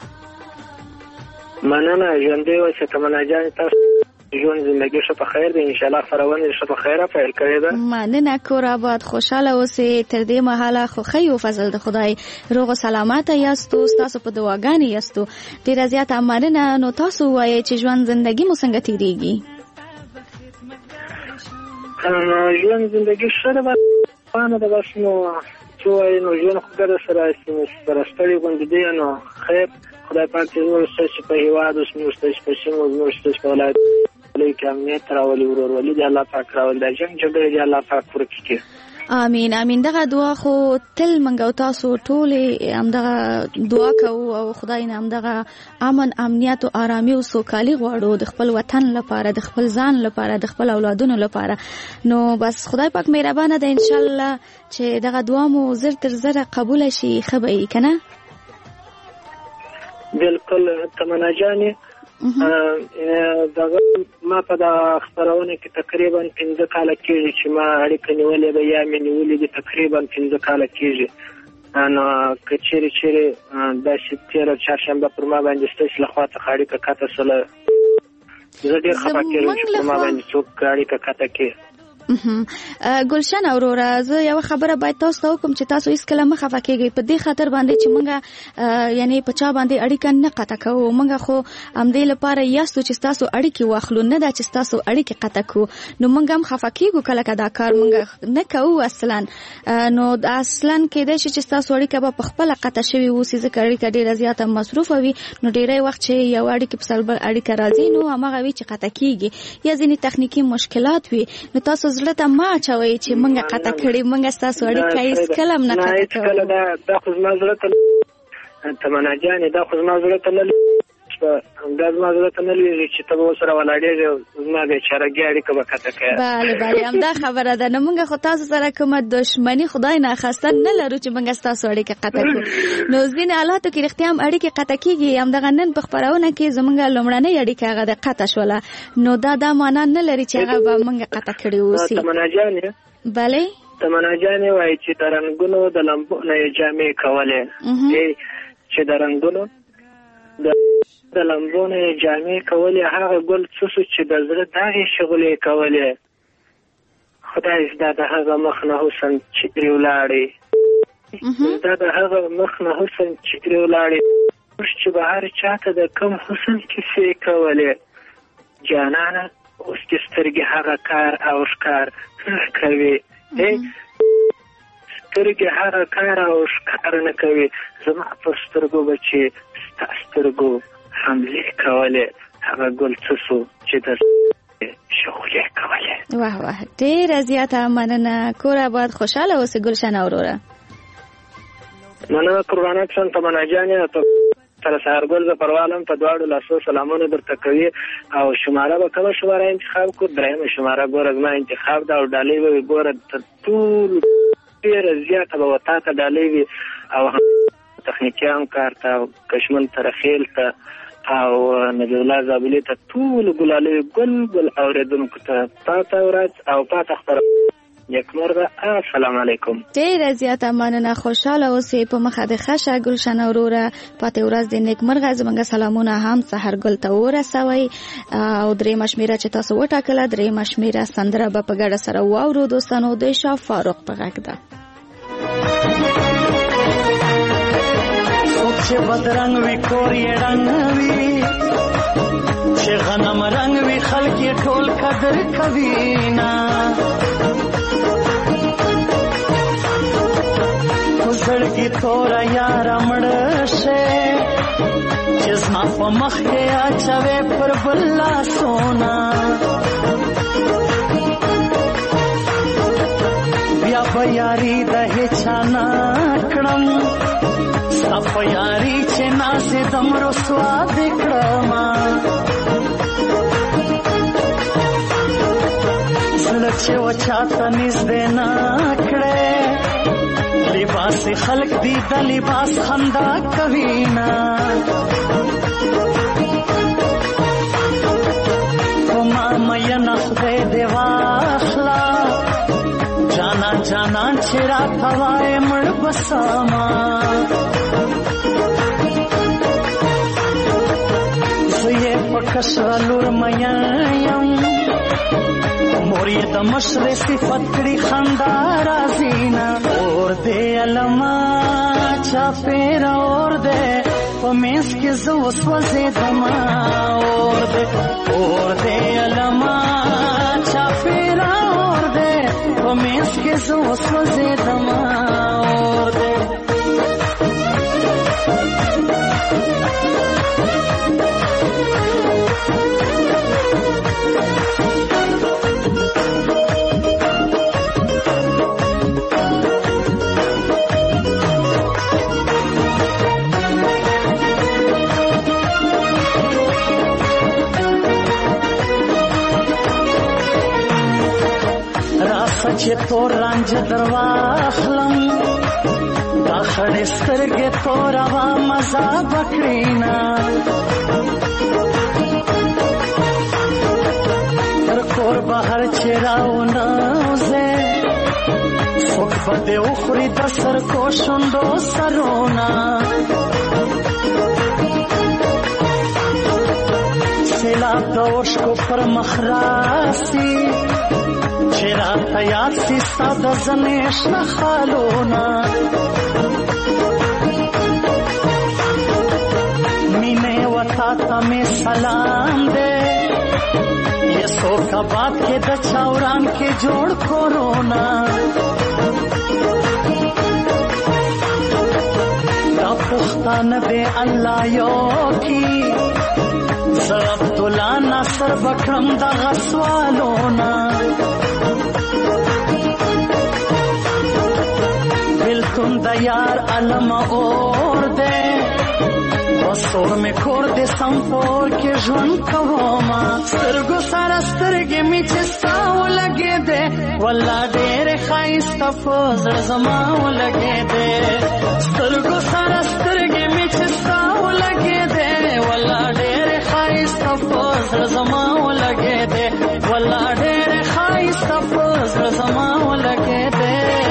مننه ژوندي اوسئ. تمنا جان تاسو ژوند زندگی شو په خیر دی ان شاء الله. خبرونه شو په خیره پیل کړی ده. مننه کور آباد خوشاله اوسئ. تر دې مهاله خو خی او فضل د خدای روغ سلامت یاستو. تاسو په دعاګانې یاستو. ډیر زیات مننه. نو تاسو وایي چې ژوند زندگی مو څنګه تیریږي؟ ژوند زندگی شته باندې د بس نو چې وایي نو ژوند خو در سره سره ستړي غوندې دی. نو خیر خدای پاک دې نور څه په هیواد اوس نور څه په سیمو نور څه په ولایت کې امنیت راولي ورورولي دې الله پاک راولي. د جنګ جګړې دې الله پاک ورکړي. امين امين. دغه دعا خو تل منګو تاسو ټول هم دغه دعا کوو او خدای نه هم دغه امن امنیت او آرامي او سوکالي غواړو د خپل وطن لپاره، د خپل ځان لپاره، د خپل اولادونو لپاره. نو بس خدای پاک مهربانه ده ان شاء الله چې دغه دعا مو زر تر زر قبول شي. خبري کنه بالکل تمنا جانې. دغه ما په د خبرونه کې تقریبا پنځه کاله کېږي چې ما اړیکه نیولې ده یا مې نیولې دي، تقریبا پنځه کاله کېږي. نو که چیرې چیرې داسې تېره چهارشنبه پر ما باندې ستاسو له خوا څخه اړیکه قطع شوله، زه ډېر خفه کېږم چې پر ما باندې څوک اړیکه قطع کړي. ګلشن اوروره، زه یو خبره باید تاسو ته وکم چې تاسو هیڅ کله مخه فکیږئ په دې خاطر باندې چې مونږه یعنی په چا باندې اړیکه نه قطع کوو. مونږه خو هم دې لپاره یاستو چې تاسو اړیکې واخلو، نه دا چې تاسو اړیکې قطع کوو. نو مونږ هم خفه کیږو کله کله دا کار مونږ نه کوو اصلا. نو اصلا کېدای شي چې تاسو اړیکه به په خپل قطع شوی وسی، ځکه اړیکه ډیره زیاته مصروفه وي. نو ډیری وخت چې یو اړیکه په سر بل اړیکه راځي نو هغه وی چې قطع کیږي، یا ځینې تخنیکی مشکلات وي. نو تاسو زړه ته ما چوي چې مونږه قطع کړی، مونږه تاسو اړیکه هیڅ کلم نه قطع کوو. کله دا د خو زما زړه ته تمنا جانې دا خو زما زړه ته نه دا زما زړه ته نه لویږي چې ته به ورسره ولاړېږې زما بېچارهګي اړیکه به قطع کوې. بله بله همدا خبره ده. نو مونږ خو تاسو سره کومه دښمني خدای ناخواسته نه لرو چې مونږ ستاسو اړیکه قطع کړو. نو ځینې حالاتو کې رښتیا هم اړیکې قطع کېږي. همدغه نن په خپرونه کې زمونږ لومړنۍ اړیکه هغه د قطع شوله. نو دا دا معنا نه لري چې هغه به مونږ قطع کړي اوسي. تمنا جانې بله تمنا جانې وایي چې د رنګونو د لمبو نه یې جامې کولې، چې د رنګونو د لمبو نه یې جامې کولې، هغه ګل څه شو چې د زړه دغې شغلې کولې. خدای زده د هغه مخ نه حسن چې پرې ولاړې، زده د هغه مخ نه حسن چې پرې ولاړې، اوس چې به هر چاته د کم حسن کیسې کولې. جانانه اوس دې سترګې هغه کار او ښکار کوي، سترګې هغه کار او ښکار نه کوي. زما پر سترګو به چې ستا سترګو حملې کولې، هغه ګل څه شو چې د شغلې کولې. واه واه، ډېره زیاته مننه. کور آباد، خوشحاله اوسې ګلشن اوروره. مننه قربانه کشم تمنا جانې. ته سره سهارګل زه پروالم په دواړو لاسو سلامونه درته کوي. او شماره به کومه شماره انتخاب کړو؟ درېیمه شماره ګوره زما انتخاب ده، او ډالۍ به وي ګوره تر ټولو ډېره زیاته به و تا ته ډالۍ وي، او تخنیکیان کار ته، کشمل ترخیل ته، او نبی الله زابلي ته، ټولو ګلالۍ ګل ګل اورېدونکو ته پاته ورځ او پاته خپره یکمرغه. السلام علیکم. ډېره زیاته مننه. خوشحاله اوسې په مخه د خشه ګلشن اوروره. پاتې ورځ د نیکمرغه. زموږ سلامونه هم سحرګل ته ورسوئ. او درېیمه شمېره چې تاسو وټاکله، درېیمه شمېره سندره به په ګډه سره واورو دوستانو. د شاه فاروق په غږ ده. چې بدرنګ وي کور یې رنګ وي، چې غنم رنګ وي خلک یې ټول قدر کوي نه. زړګي توره یاره مړه شې، چې زما په مخ کې اچوې پر بل لاسونه. بیا به یاري د هیچا نه کړم، ستا په یاري چې نازېدم رسوا دې کړمه. زړه چې و چاته نږدې نه کړې، لباس خلق دی د لباس خندا کوي نه. وما مینه خدای دې واخلا، جانان جانان چې راته وایې مړ بساما. زه یې په کشره لور مین یم، مور یې د مشرې صفت کړي خندا راځي نه. اور دې علما چاپېره اور دې په منځ کې زه وسوځېدمه. اور دې اور دې علما چاپېره اور دې په منځ کې زه وسوځېدمه. اور دې چې تور رنج درواخلم دا خړې سترګې تور وا مزه بکړینا تر کور بهر چې راونوزه څوک به دې وخوري د سر کو شونډو سرونه سیلاب د اوښکو پر مخ راسي چې راته یاد سي ستا د زنې شنه خالونه مینې وتا ته مې سلام دی یسو کباب کې د چاوران کې جوړ کورونا دا پښتانه دې الله یو کی زه عبدالله ناصر بکرم دغه سوالونه بلتون د یار علم اور دی وسور می کور دې سمپور کې ژوند کوما سترګو سره سترګې می چې ستا ولګېدې والله ډېرې ښایسته په زړه زما ولګېدې سترګو سره سترګې می چې ستا ولګېدې والله ډېرې ښایسته په زړه زما ولګېدې والله ډېرې ښایسته په زړه زما ولګېدې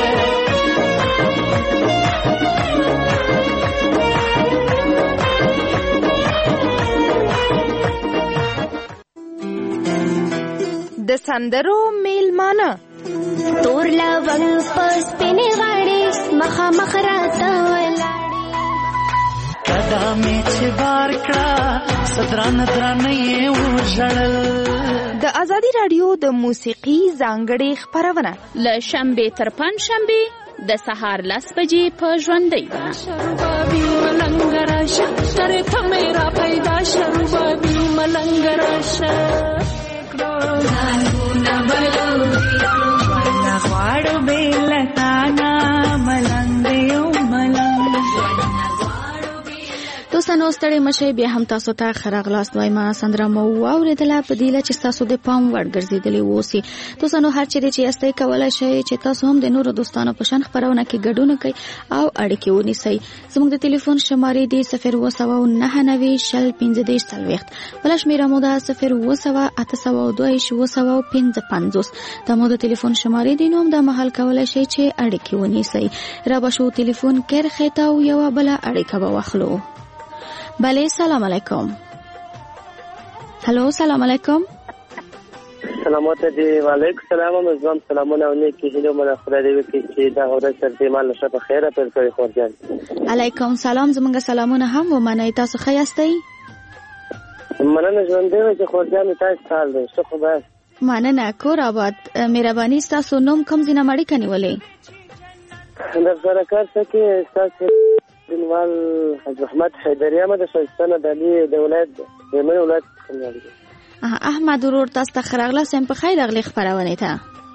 د سندرو میلمانه تور لونګ پس پینې غاړې مخامخ راته ولاړې کدا مې چې بار کړه صدران درانه یې وژړل د ازادي رادیو د موسیقي ځانګړې خپرونه له شنبې تر پنجشنبې د سهار لس بجې په ژوندۍ بڼه شربابي ملنګ راشه طرفه مې را پیدا شربابي ملنګ راشه غواړو بیلتانا ملنګ یو ملنګ دوستانو ستړي مشي بیا هم تاسو ته خراغلاست وایم سندره مو واوریدله په دیله چې تاسو د پام وړ ګرځیدلی اوسئ دوستانو هر چیرې چې یاستئ کولی شئ چې تاسو هم د نورو دوستانو په شان خپرونه کې ګډون کوئ او اړیکې ونیسئ زموږ د ټلیفون شمارې دی صفر اوه سوه نهه نوي شل پنځه دېرش څلوېښت بله شمېره مو ده صفر اوه سوه اته سوه دوه ویشت اوه سوه پنځه پنځوس دا مو د ټلیفون شمارې دی نو هم دا مهال کولی شئ چې اړیکې ونیسئ را به شو ټلیفون کرښې ته او یوه بله اړیکه به واخلو بله سلام علیکم هلو سلام علیکم سلامات دی وعلیکم السلام مزام سلامونه او نیکی هیلو من خدای دې وکړي چې دا ورځ تر دې مال نشه په خیره پر کوي خورجان علیکم سلام زمونږ سلامونه هم ومنئ تاسو ښه یاستئ مننه ژوند دی چې خورجان تاسو حال دی څه خو بس مننه کور آباد مهرباني ستاسو نوم کوم ځای نه اړیکه نیولې در سره کار څه کې ستاسو دنوال حج محمد حیدری احمد شایستان دلی د ولایت د من ولایت احمد ورور تاسو ته خراغلاست په خیر راغلی خپرونې ته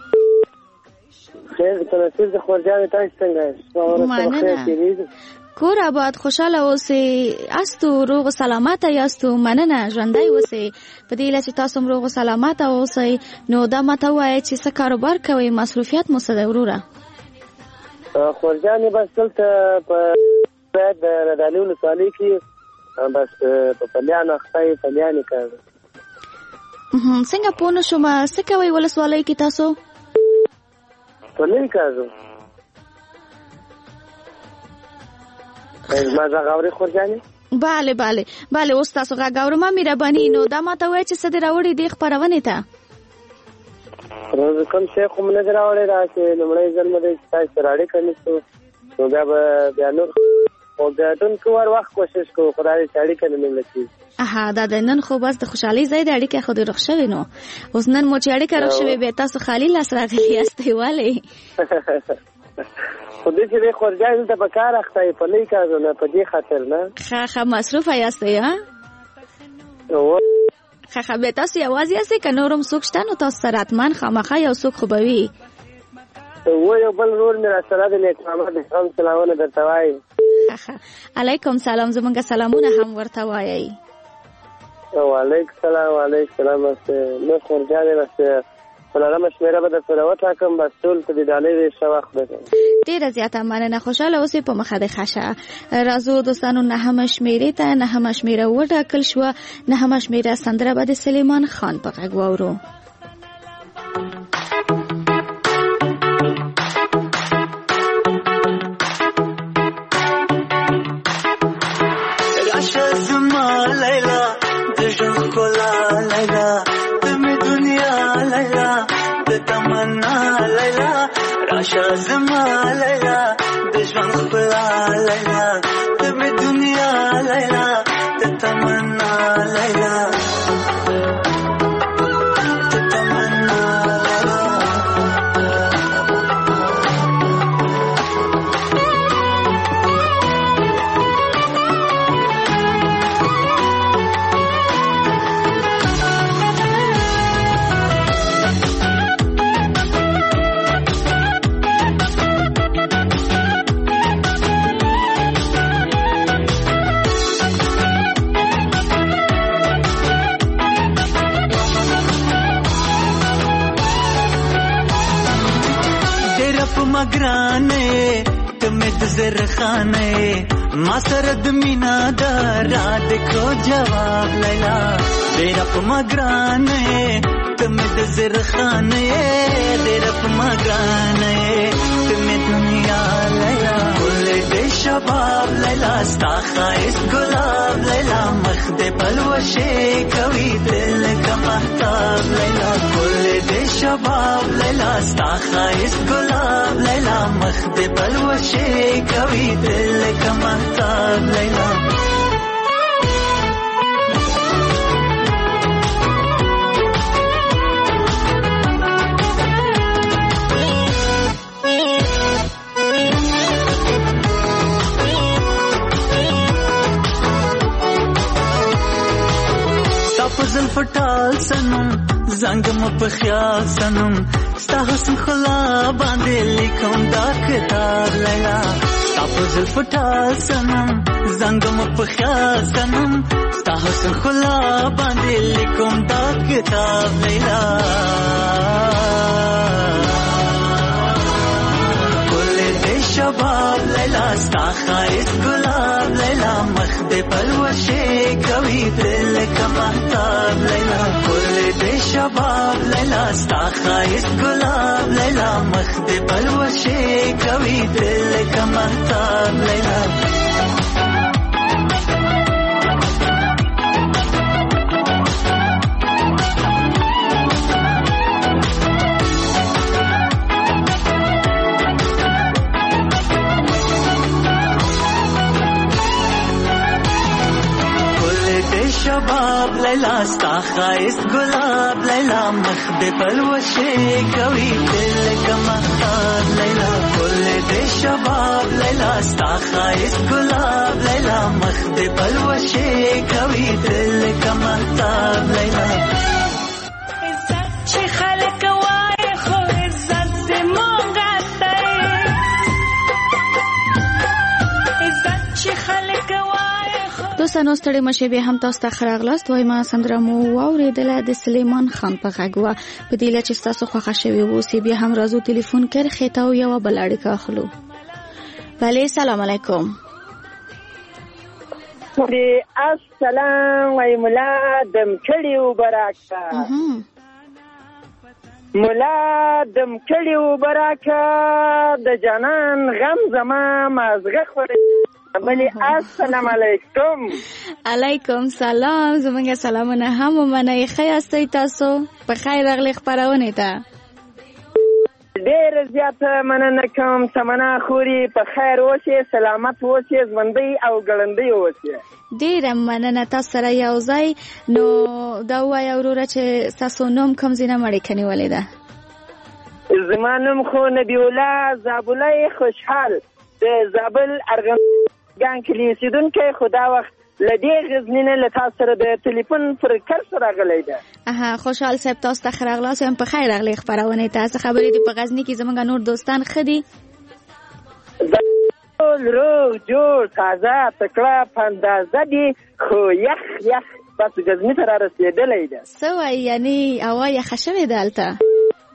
خیر تناسب د خورجان تاسو څنګه مننه کور آباد خوشاله اوسئ استو روغ سلامت یاستو مننه ژوندۍ اوسئ په دې لاره چې تاسو هم روغ سلامت اوسئ نو دا ماته وایي چې څه کاروبار کوئ مصروفیت مو څه دی وروره خورجان بس دلته په باید د ردالي ولسوالۍ کې بس په پلیان اخته یې پلیانې کوي څنګه پوه نه شوم څه کوئ ولسوالۍ کې تاسو پلی کوو ما غږ اورې خورجانې بله بله بله اوس تاسو غږ اورم مهرباني نو دا ماته وایي چې څه دې راوړي دې خپرونې ته کوم شی خو مې نه دې راوړی دا چې لومړی ځل مې دی چې تاسو سره اړیکه نیسو نو بیا به بیا نور خو بیا ټولکې ور وخت کوشش کوو خو دا چې اړیکه نه نیولی کېږي اها دا د نن خو بس د خوشحالۍ ځای د اړیکې خو دې رخ شوې نو اوس نن مو چې اړیکه رخ شوې بیا تاسو خالي لاس راغلي یاستئ ولې خو دې چې دی خورجان دلته په کار اخته یې پلی کاږو نه په دې خاطر نه ښه ښه مصروفه یاستئ ها ښه ښه بیا تاسو یوازې یاستئ که نور هم څوک شته نو تاسو سره حتما خامخا یو څوک خو به وي و یو بل رور مې راسره د نیک محمد اسلام سلامونه درته وایي علیکم سلام زمونږ سلامونه هم ورته وایئ وعلیکم سلام وعلیکم سلام بس نه خورجانې بس څلورمه شمېره به درسره وټاکم، بس ټول ته د ډالۍ ویشه وخت ده. ډېره زیاته مننه، خوشحاله اوسئ، په مخه د خشه. راځو دوستانو نهمه شمېرې ته. نهمه شمېره وټاکل شوه. نهمه شمېره سندره به د سلیمان خان په غږ واورو. راشه زما لیلا د ژوند ښکلا لیلا، د مې دنیا لیلا، د تمنا لیلا. راشه زما لیلا د ژوند ښکلا لیلا، د مې دنیا لیلا، د تمنا لیلا، د تمنا لیلا. ګرانې ته مې د زړه خانې، ما سره د مینا د را دکو جواب لیلا. ډېره په ما ګرانې ته مې د زړه خانې، ډېره په ما ګرانې ته مې دنیا لیلا. ګل د شباب لیلا، ستا ښایست ګلاب لیلا، مخ دې پلوشې کوي دل کا مهتاب لیلا. ګل د شباب لیلا، ستا ښایست ګلاب لیلا، مخ دې پلوشې کوي دل کا مهتاب لیلا. فټال سنم زنګم په خیال سنم، ستا حسن خلا باندې لیکم دا کتاب لیلا. ستا په زلف ټال سنم زنګم په خیال سنم، ستا حسن خلا باندې لیکم دا کتاب لیلا. ګل د شباب لیلا، ستا ښایست ګلاب لیلا، مخ دې پلوشې کوي دل کا مهتاب لیلا. ګل د شباب لیلا، ستا ښایست ګلاب لیلا، مخ دې پلوشې کوي دل کا مهتاب لیلا. شباب لیلا، ستا ښایست ګلاب لیلا، مخ دې پلوشې کوي دل کا مهتاب لیلا. ګل دې شباب لیلا، ستا ښایست ګلاب لیلا، مخ دې پلوشې کوي دل کا مهتاب لیلا. عزت چې خلک وایي خو عزت زموږ دی، عزت چې خلک دوستانو ستړي مشه به هم تاسو ته خراغلاست. وای ما سندره مو واوریدله د سلیمان خان په غږ و. په دې لچ تاسو خوښه شوی وو سی بیا هم راځو ټلیفون کړ خته او یو بل اړیکه اخلو. بله سلام علیکم. وی السلام وای مولا دم کړیو برکه، مولا دم کړیو برکه، د جانان غم زما مازغه خوري. بلی السلام علیکم. علیکم سلام. زمونږ سلامونه هم ومنئ. ښه یاستئ تاسو؟ په خیر راغلئ خپرونې ته. ډېر زیاته مننه کوم. سمنا خوري په خیر اوسئ، سلامت اوسئ، ژوندۍ او ګړندۍ اوسئ. ډېره مننه تاسو سره یو ځای. نو دا ووایه وروره چې ستاسو نوم کوم ځای نه مړیکه نیولې ده؟ زما نوم خو نبی الله زابلۍ خوشحال د زابل ارغندان کلي اوسېدونکی، خو دا وخت له دې غزني نه له تاسو سره د ټلیفون پر کل سره راغلی ده. اها خوشحال صاحب تاسو ته ښه راغلاست. یم په خیر راغلی خپرونې ته. څه خبرې دي په غزني کې؟ زموږ نور دوستان ښه دي؟ ټول روغ جوړ تازه تکړه په اندازه دي، خو یخ یخ بس غزني ته را رسېدلی ده. څه وایي؟ یعنې هوا یخه شوې ده هلته؟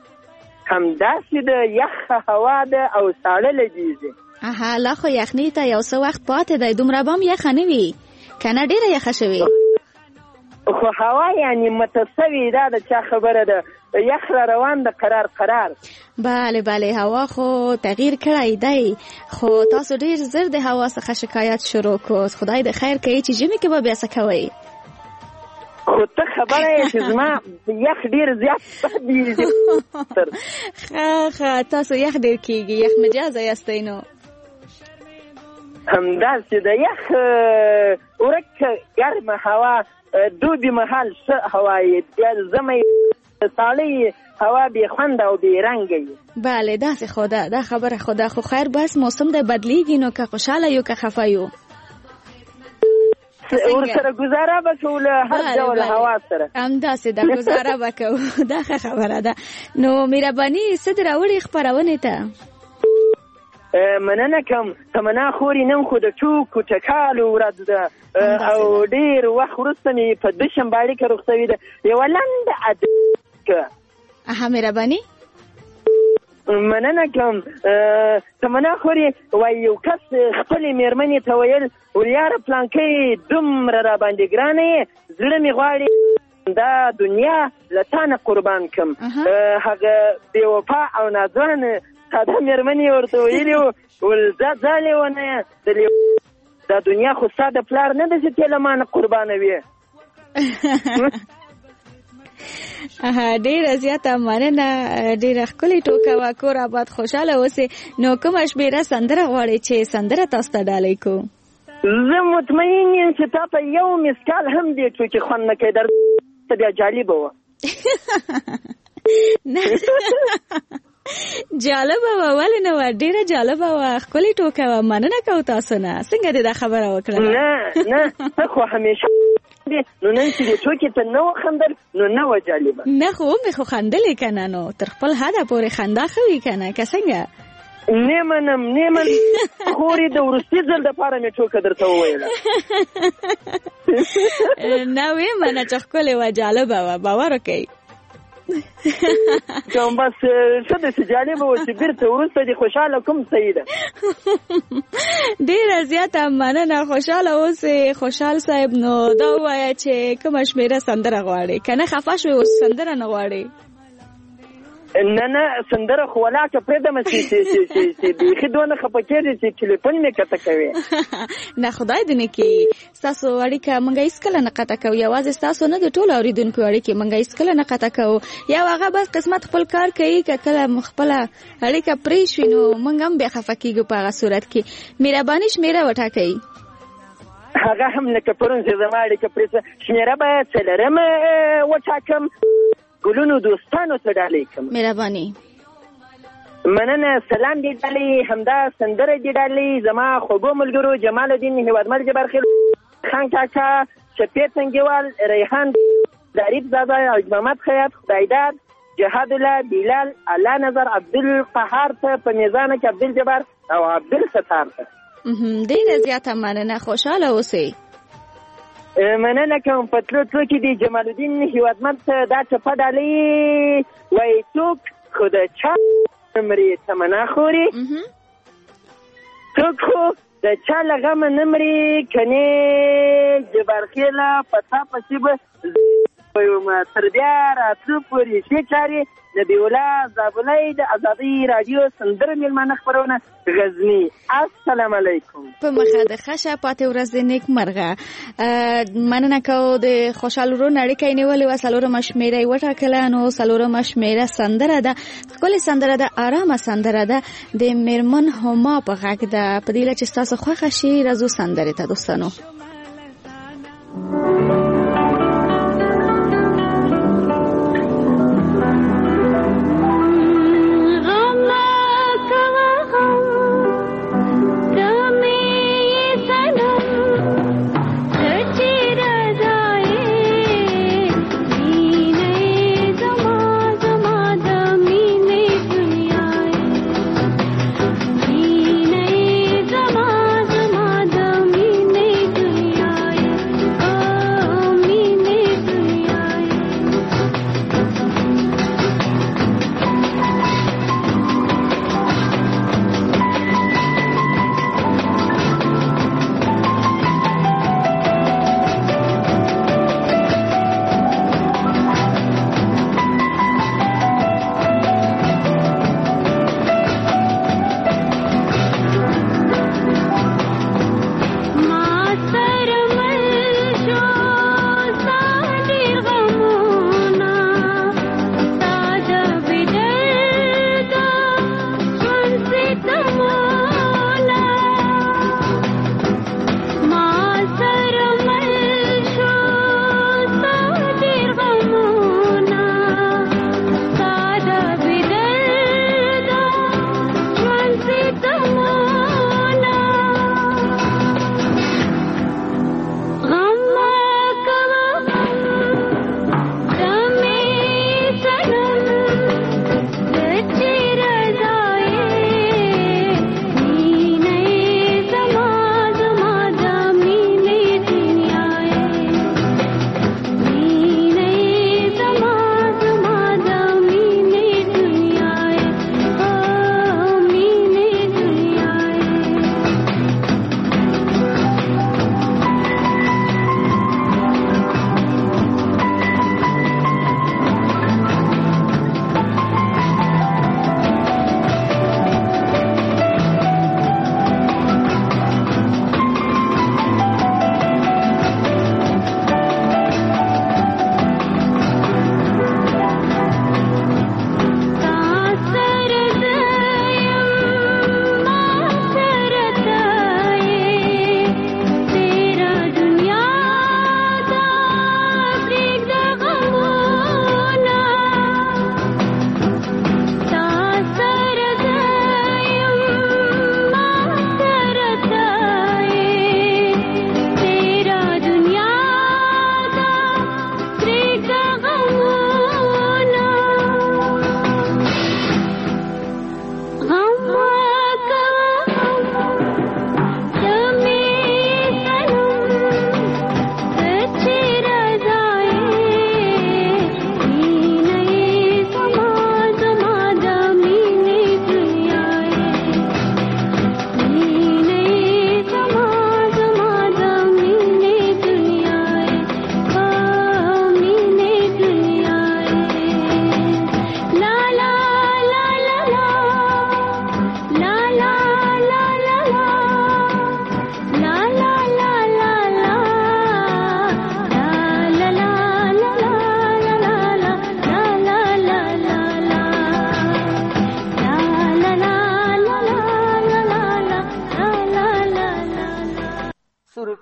همداسې د یخ هوا ده او ساړه لګېږي. اها لا خو یخنۍ ته یو څه وخت پاتې دی، دومره به هم یخه نه وي که نه ډېره یخه شوې؟ خو هوا یعنې متسوي دا د چا خبره ده، یخ را روان ده قرار قرار. بله بله هوا خو تغییر کړی دی، خو تاسو ډېر زر د هوا څخه شکایت شروع کړ. خدای د خیر کوي چې ژمي کې به بیا څه کوئ؟ خو ته خبره یې چې زما یخ ډېر زیات بد دی. ښه ښه تاسو یخ ډېر کېږي، یخ مجازه یاستئ نو. همداسې د یخ ورک ګرمه هوا، دوبي مهال ښه هوا یې، ژمی ساړه هوا بې خوند او بې رنګه یي. بله داسې خو ده، دا خبره خو ده. خو خیر بس موسم دی بدلیږي، نو که خوشحاله یو که خفه یو ورسره ګزاره به کوو له هر ډول هوا سره. همداسې ده ګزاره به کوو، دا ښه خبره ده. نو مهرباني څه دې راوړي خپرونې ته؟ مننه کوم. تمنا خورې نن خو د ټوکو ټکالو ورځ ده او ډېر وخت وروسته مې په دوشنبه اړیکه رخصوي ده. یوه لنډه ادبه. اها مهرباني. مننه کوم. تمنا خورې وایي یو کس خپلې مېرمنې ته ویل ولیاره پلانکۍ دومره را باندې ګرانه یې، زړه مې غواړي دا دنیا له تا نه قربان کړم. هغه بې وفا او ناځوانه ساده مېرمنې ورته ویلي وو ول ځه ځه لیونیه، دا دنیا خو ستا د پلار نه ده چې ته له ما نه قربانه وې. ډېره زیاته مننه، ډېره ښکلې ټوکه وه. کور آباد خوشحاله اوسې. نو کومه شمېره سندره غواړې چې سندره تاسو ته ډالۍ کړو؟ زه مطمئن یم چې تا ته یو مسکال هم دې ټوکې خوند نه کوي، درته بیا جالبه وه. جالبه وه، ولې نه وه؟ ډېره جالبه وه، ښکلې ټوکه وه. مننه کوو تاسو نه. څنګه دې دا خبره وکړه؟ نه نه ته خو همیشه نو نن چې دې ټوکې ته نه وخندل نو نه وه جالبه. نه خو ومې خو خندلې که نه، نو تر خپل حده پورې خندا ښه وي که نه، که څنګه؟ نه منم نه منم خورې د وروستي ځل دپاره مې ټوکه درته وویله. نه ویې منه چې ښکلې وه، جالبه وه، باور وکئ. کوم بس څه داسې جالبه وه چې بېرته وروسته دې خوشحاله کوم صحیح ده. ډېره زیاته مننه، خوشحاله اوسې خوشحال صاحب. نو دا ووایه چې کومه شمېره سندره غواړې، که نه خفه شوې اوس سندره نه غواړې؟ نه نه سندره خو ولاکه پرېږدمه چې بیخي دونه خفه کېږي چې ټلیفون مې قطع کوي. نه خدای دې نه کړي. ستاسو اړیکه موږ هېڅکله نه قطع کوو، یوازې ستاسو نه د ټولو اورېدونکو اړیکې موږ هېڅکله نه قطع کوو. یو هغه بس قسمت خپل کار کوي، که کله خپله اړیکه پرې شوي نو موږ هم بیا خفه کېږو په هغه صورت کې. مهرباني شمېره وټاکئ. هغه هم لکه پرون چې زما اړیکه پرې شوه، شمېره به څلرمه وټاکم، ګلونو دوستانو ته ډالۍ کړم. مهرباني. مننه. سلام دې ډالۍ، همدا سندره دې ډالۍ زما خوږو ملګرو جمال الدین هیوادمل جبارخیل خان کاکا، شفیع تنګیوال، ریحان ظریف زاده، حاج محمد خیاط، خدایداد، جهاد الله، بلال، الله نظر، عبدالقهار ته په میزانه کې عبدالجبار او عبدالستار ته. ډېره زیاته مننه، خوشحاله اوسئ. مننه کوم. په تلو تلو کې د جمال الدین هیوادمند ته دا ټپه ډالۍ وایي څوک خو د چا نه مري تمنا خوري، څوک خو د چا له غمه نه مري، کنې جبارخیله په تا پسې به ویم تر بیا راتلو پورې ښې چارې. نبی الله زابلی د ازادۍ راډیو سندره مېلمانه خپرونه غزني. السلام علیکم. په مخه د ښه شه پاتې ورځ د نیک مرغه. مننه کوو. د خوشحال ورون اړیکه یې نیولې وه، څلورمه شمېره یې وټاکله. نو څلورمه شمېره سندره ده، ښکلې سندره ده، ارامه سندره ده، د مېرمن هما په غږ ده. په دې هیله چې ستاسو خوښه شي. راځو سندرې ته دوستانو. زما زما د مینې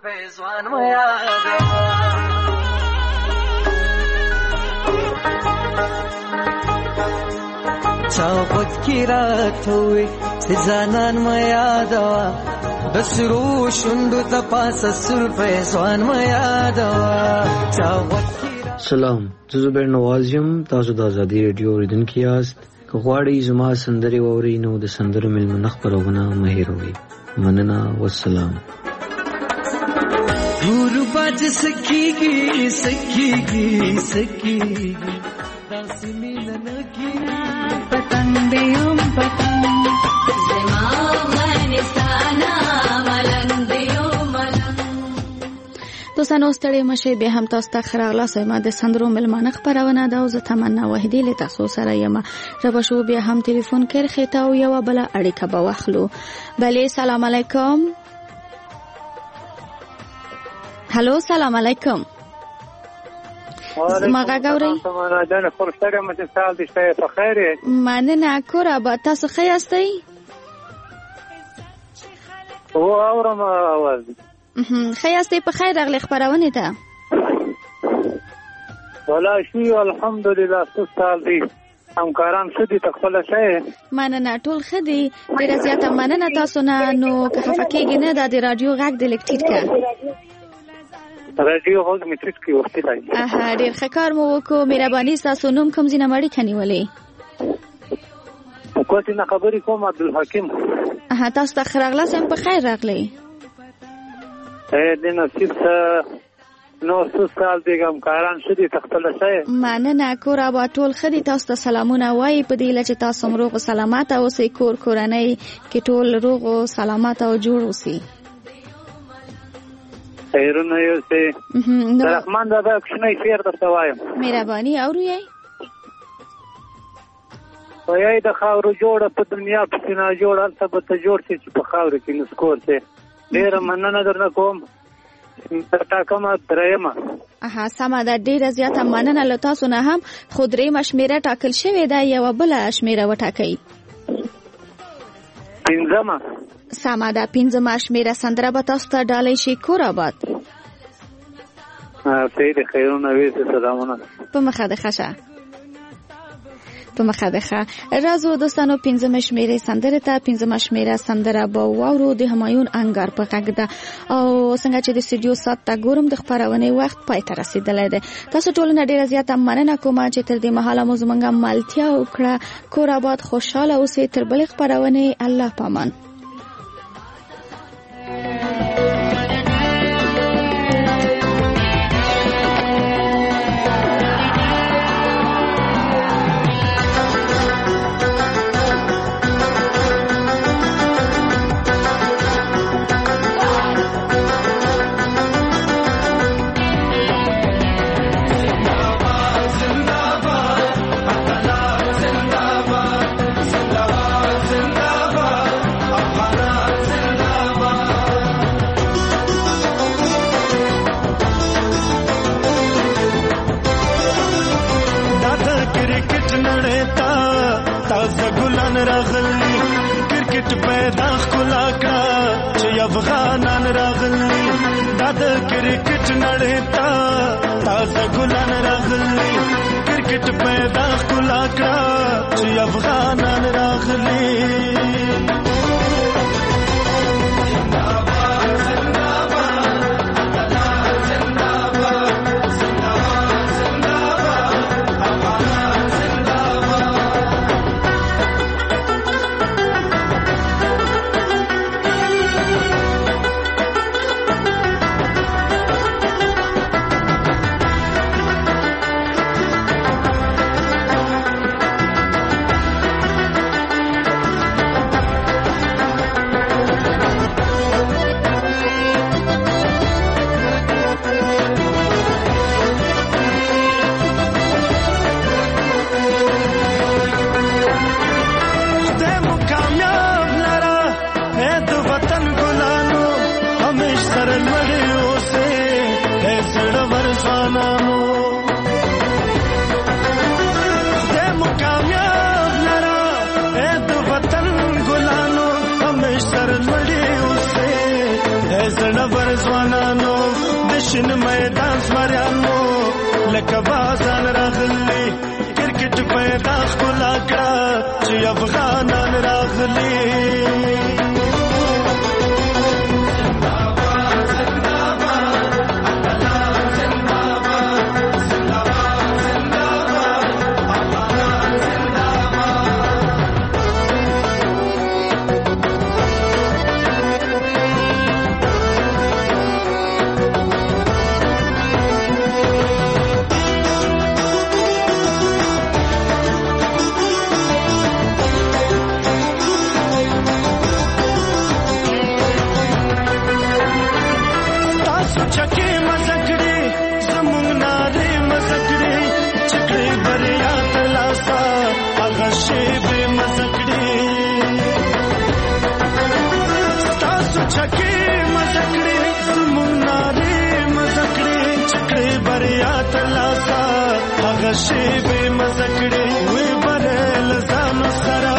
فیضوان مو یادوا چاوت کی راتوي ځانان مو یادوا د سرو شوندو د پاسه سر فیضوان مو یادوا چاوت سلام زه زبیر نواز یم تاسو د ازادي رادیو اوریدونکي یاست که غواړئ زما سندرې واورئ نو د سندرو میلمنه خپرونه مه هېروئ مننه والسلام غربت سکیږي سکیږي سکیږي داسې مینه نه کېږي پتنګ دې هم پتنګ زما افغانستانه ملنګ دې هم ملنګ دوستانو ستړي مشه به هم تاسو ته خراغلا سیمه د سندرو ملمانه خبرونه دا او زه تمنا وحیدی له تاسو سره یم رب شو بیا هم ټلیفون کړ خته او یو بل اړیکه به واخلو بله سلام علیکم هالو سلام علیکم زما غاوري سمانه فرصته مې سال دې شته په خیر مننه کورا به تاسو ښه یاستئ او اورم اواز ښه یاستئ په خیر راغلی خپرونې ته ولا شي الحمدلله څو سال دي همکاران ښه دي خپل ښه مننه ټول ښه دي ډېره زیاته مننه تاسو نه نو که خفه کېږئ نه دا د راډیو غږ د لږ ټیټ کړه راډیو غږ مې ټیټ کړي وختي دی اها ډېر ښه کار مو وکړو مهرباني ستاسو نوم کوم ځای نه مو اړیکه نیولې کوټې نه خبرې کوم عبدالحکیم اها تاسو ته ښه راغلاست یم په خیر راغلی د نصیب نو څو سال دی همکاران ښه دي خپل ښه مننه کور آباد ټول ښه دي تاسو ته سلامونه وایي په دې هیله چې تاسو هم روغ او سلامت اوسئ کور کورنۍ کې ټول روغ او سلامت او جوړ اوسئ خیرونه یوسئ رحمان دادا کوچنی شعر درته وایم مهرباني اورو یې وایي د خاورو جوړه په دنیا پسې ناجوړ هلته به ته جوړ شې چې په خاورو کې نسکور شې ډېره مننه درنه کوم ټاکمه درېیمه اها سمه ده ډېره زیاته مننه له تاسو نه هم خو درېیمه شمېره ټاکل شوې ده یوه بله شمېره وټاکئ پنځمه سمه ده پنځمه شمېره سندره به تاسو ته ډالۍ شي کور آباد صحیح د خیرونه ویسې سلامونه په مخه ده ښه په مخه ده ښه راځو دوستانو پنځمه شمېرې سندرې ته پنځمه شمېره سندره به واورو د همایون انګار په غږ ده او څنګه چې د سټوډیو ساعت ته ګورم د خپرونې وخت پای ته رسېدلی دی تاسو ټولو نه ډېره زیاته مننه کوم چې تر دې مهاله مو زموږ ملتیا وکړه کور آباد خوشحاله اوسئ تر بلې خپرونې الله پامان افغانان راغلي دا د کرکټ نړۍ ته تازه ګلان راغلي کرکټ پیدا ښکلا کړه چې افغانان راغلي زړور ځوانانو د شین میدان زمریانو لکه بازان راغلي کرکټ پیدا ښکلا کړه چې افغانان راغلي شی به مزکړې وې بره لزانو سره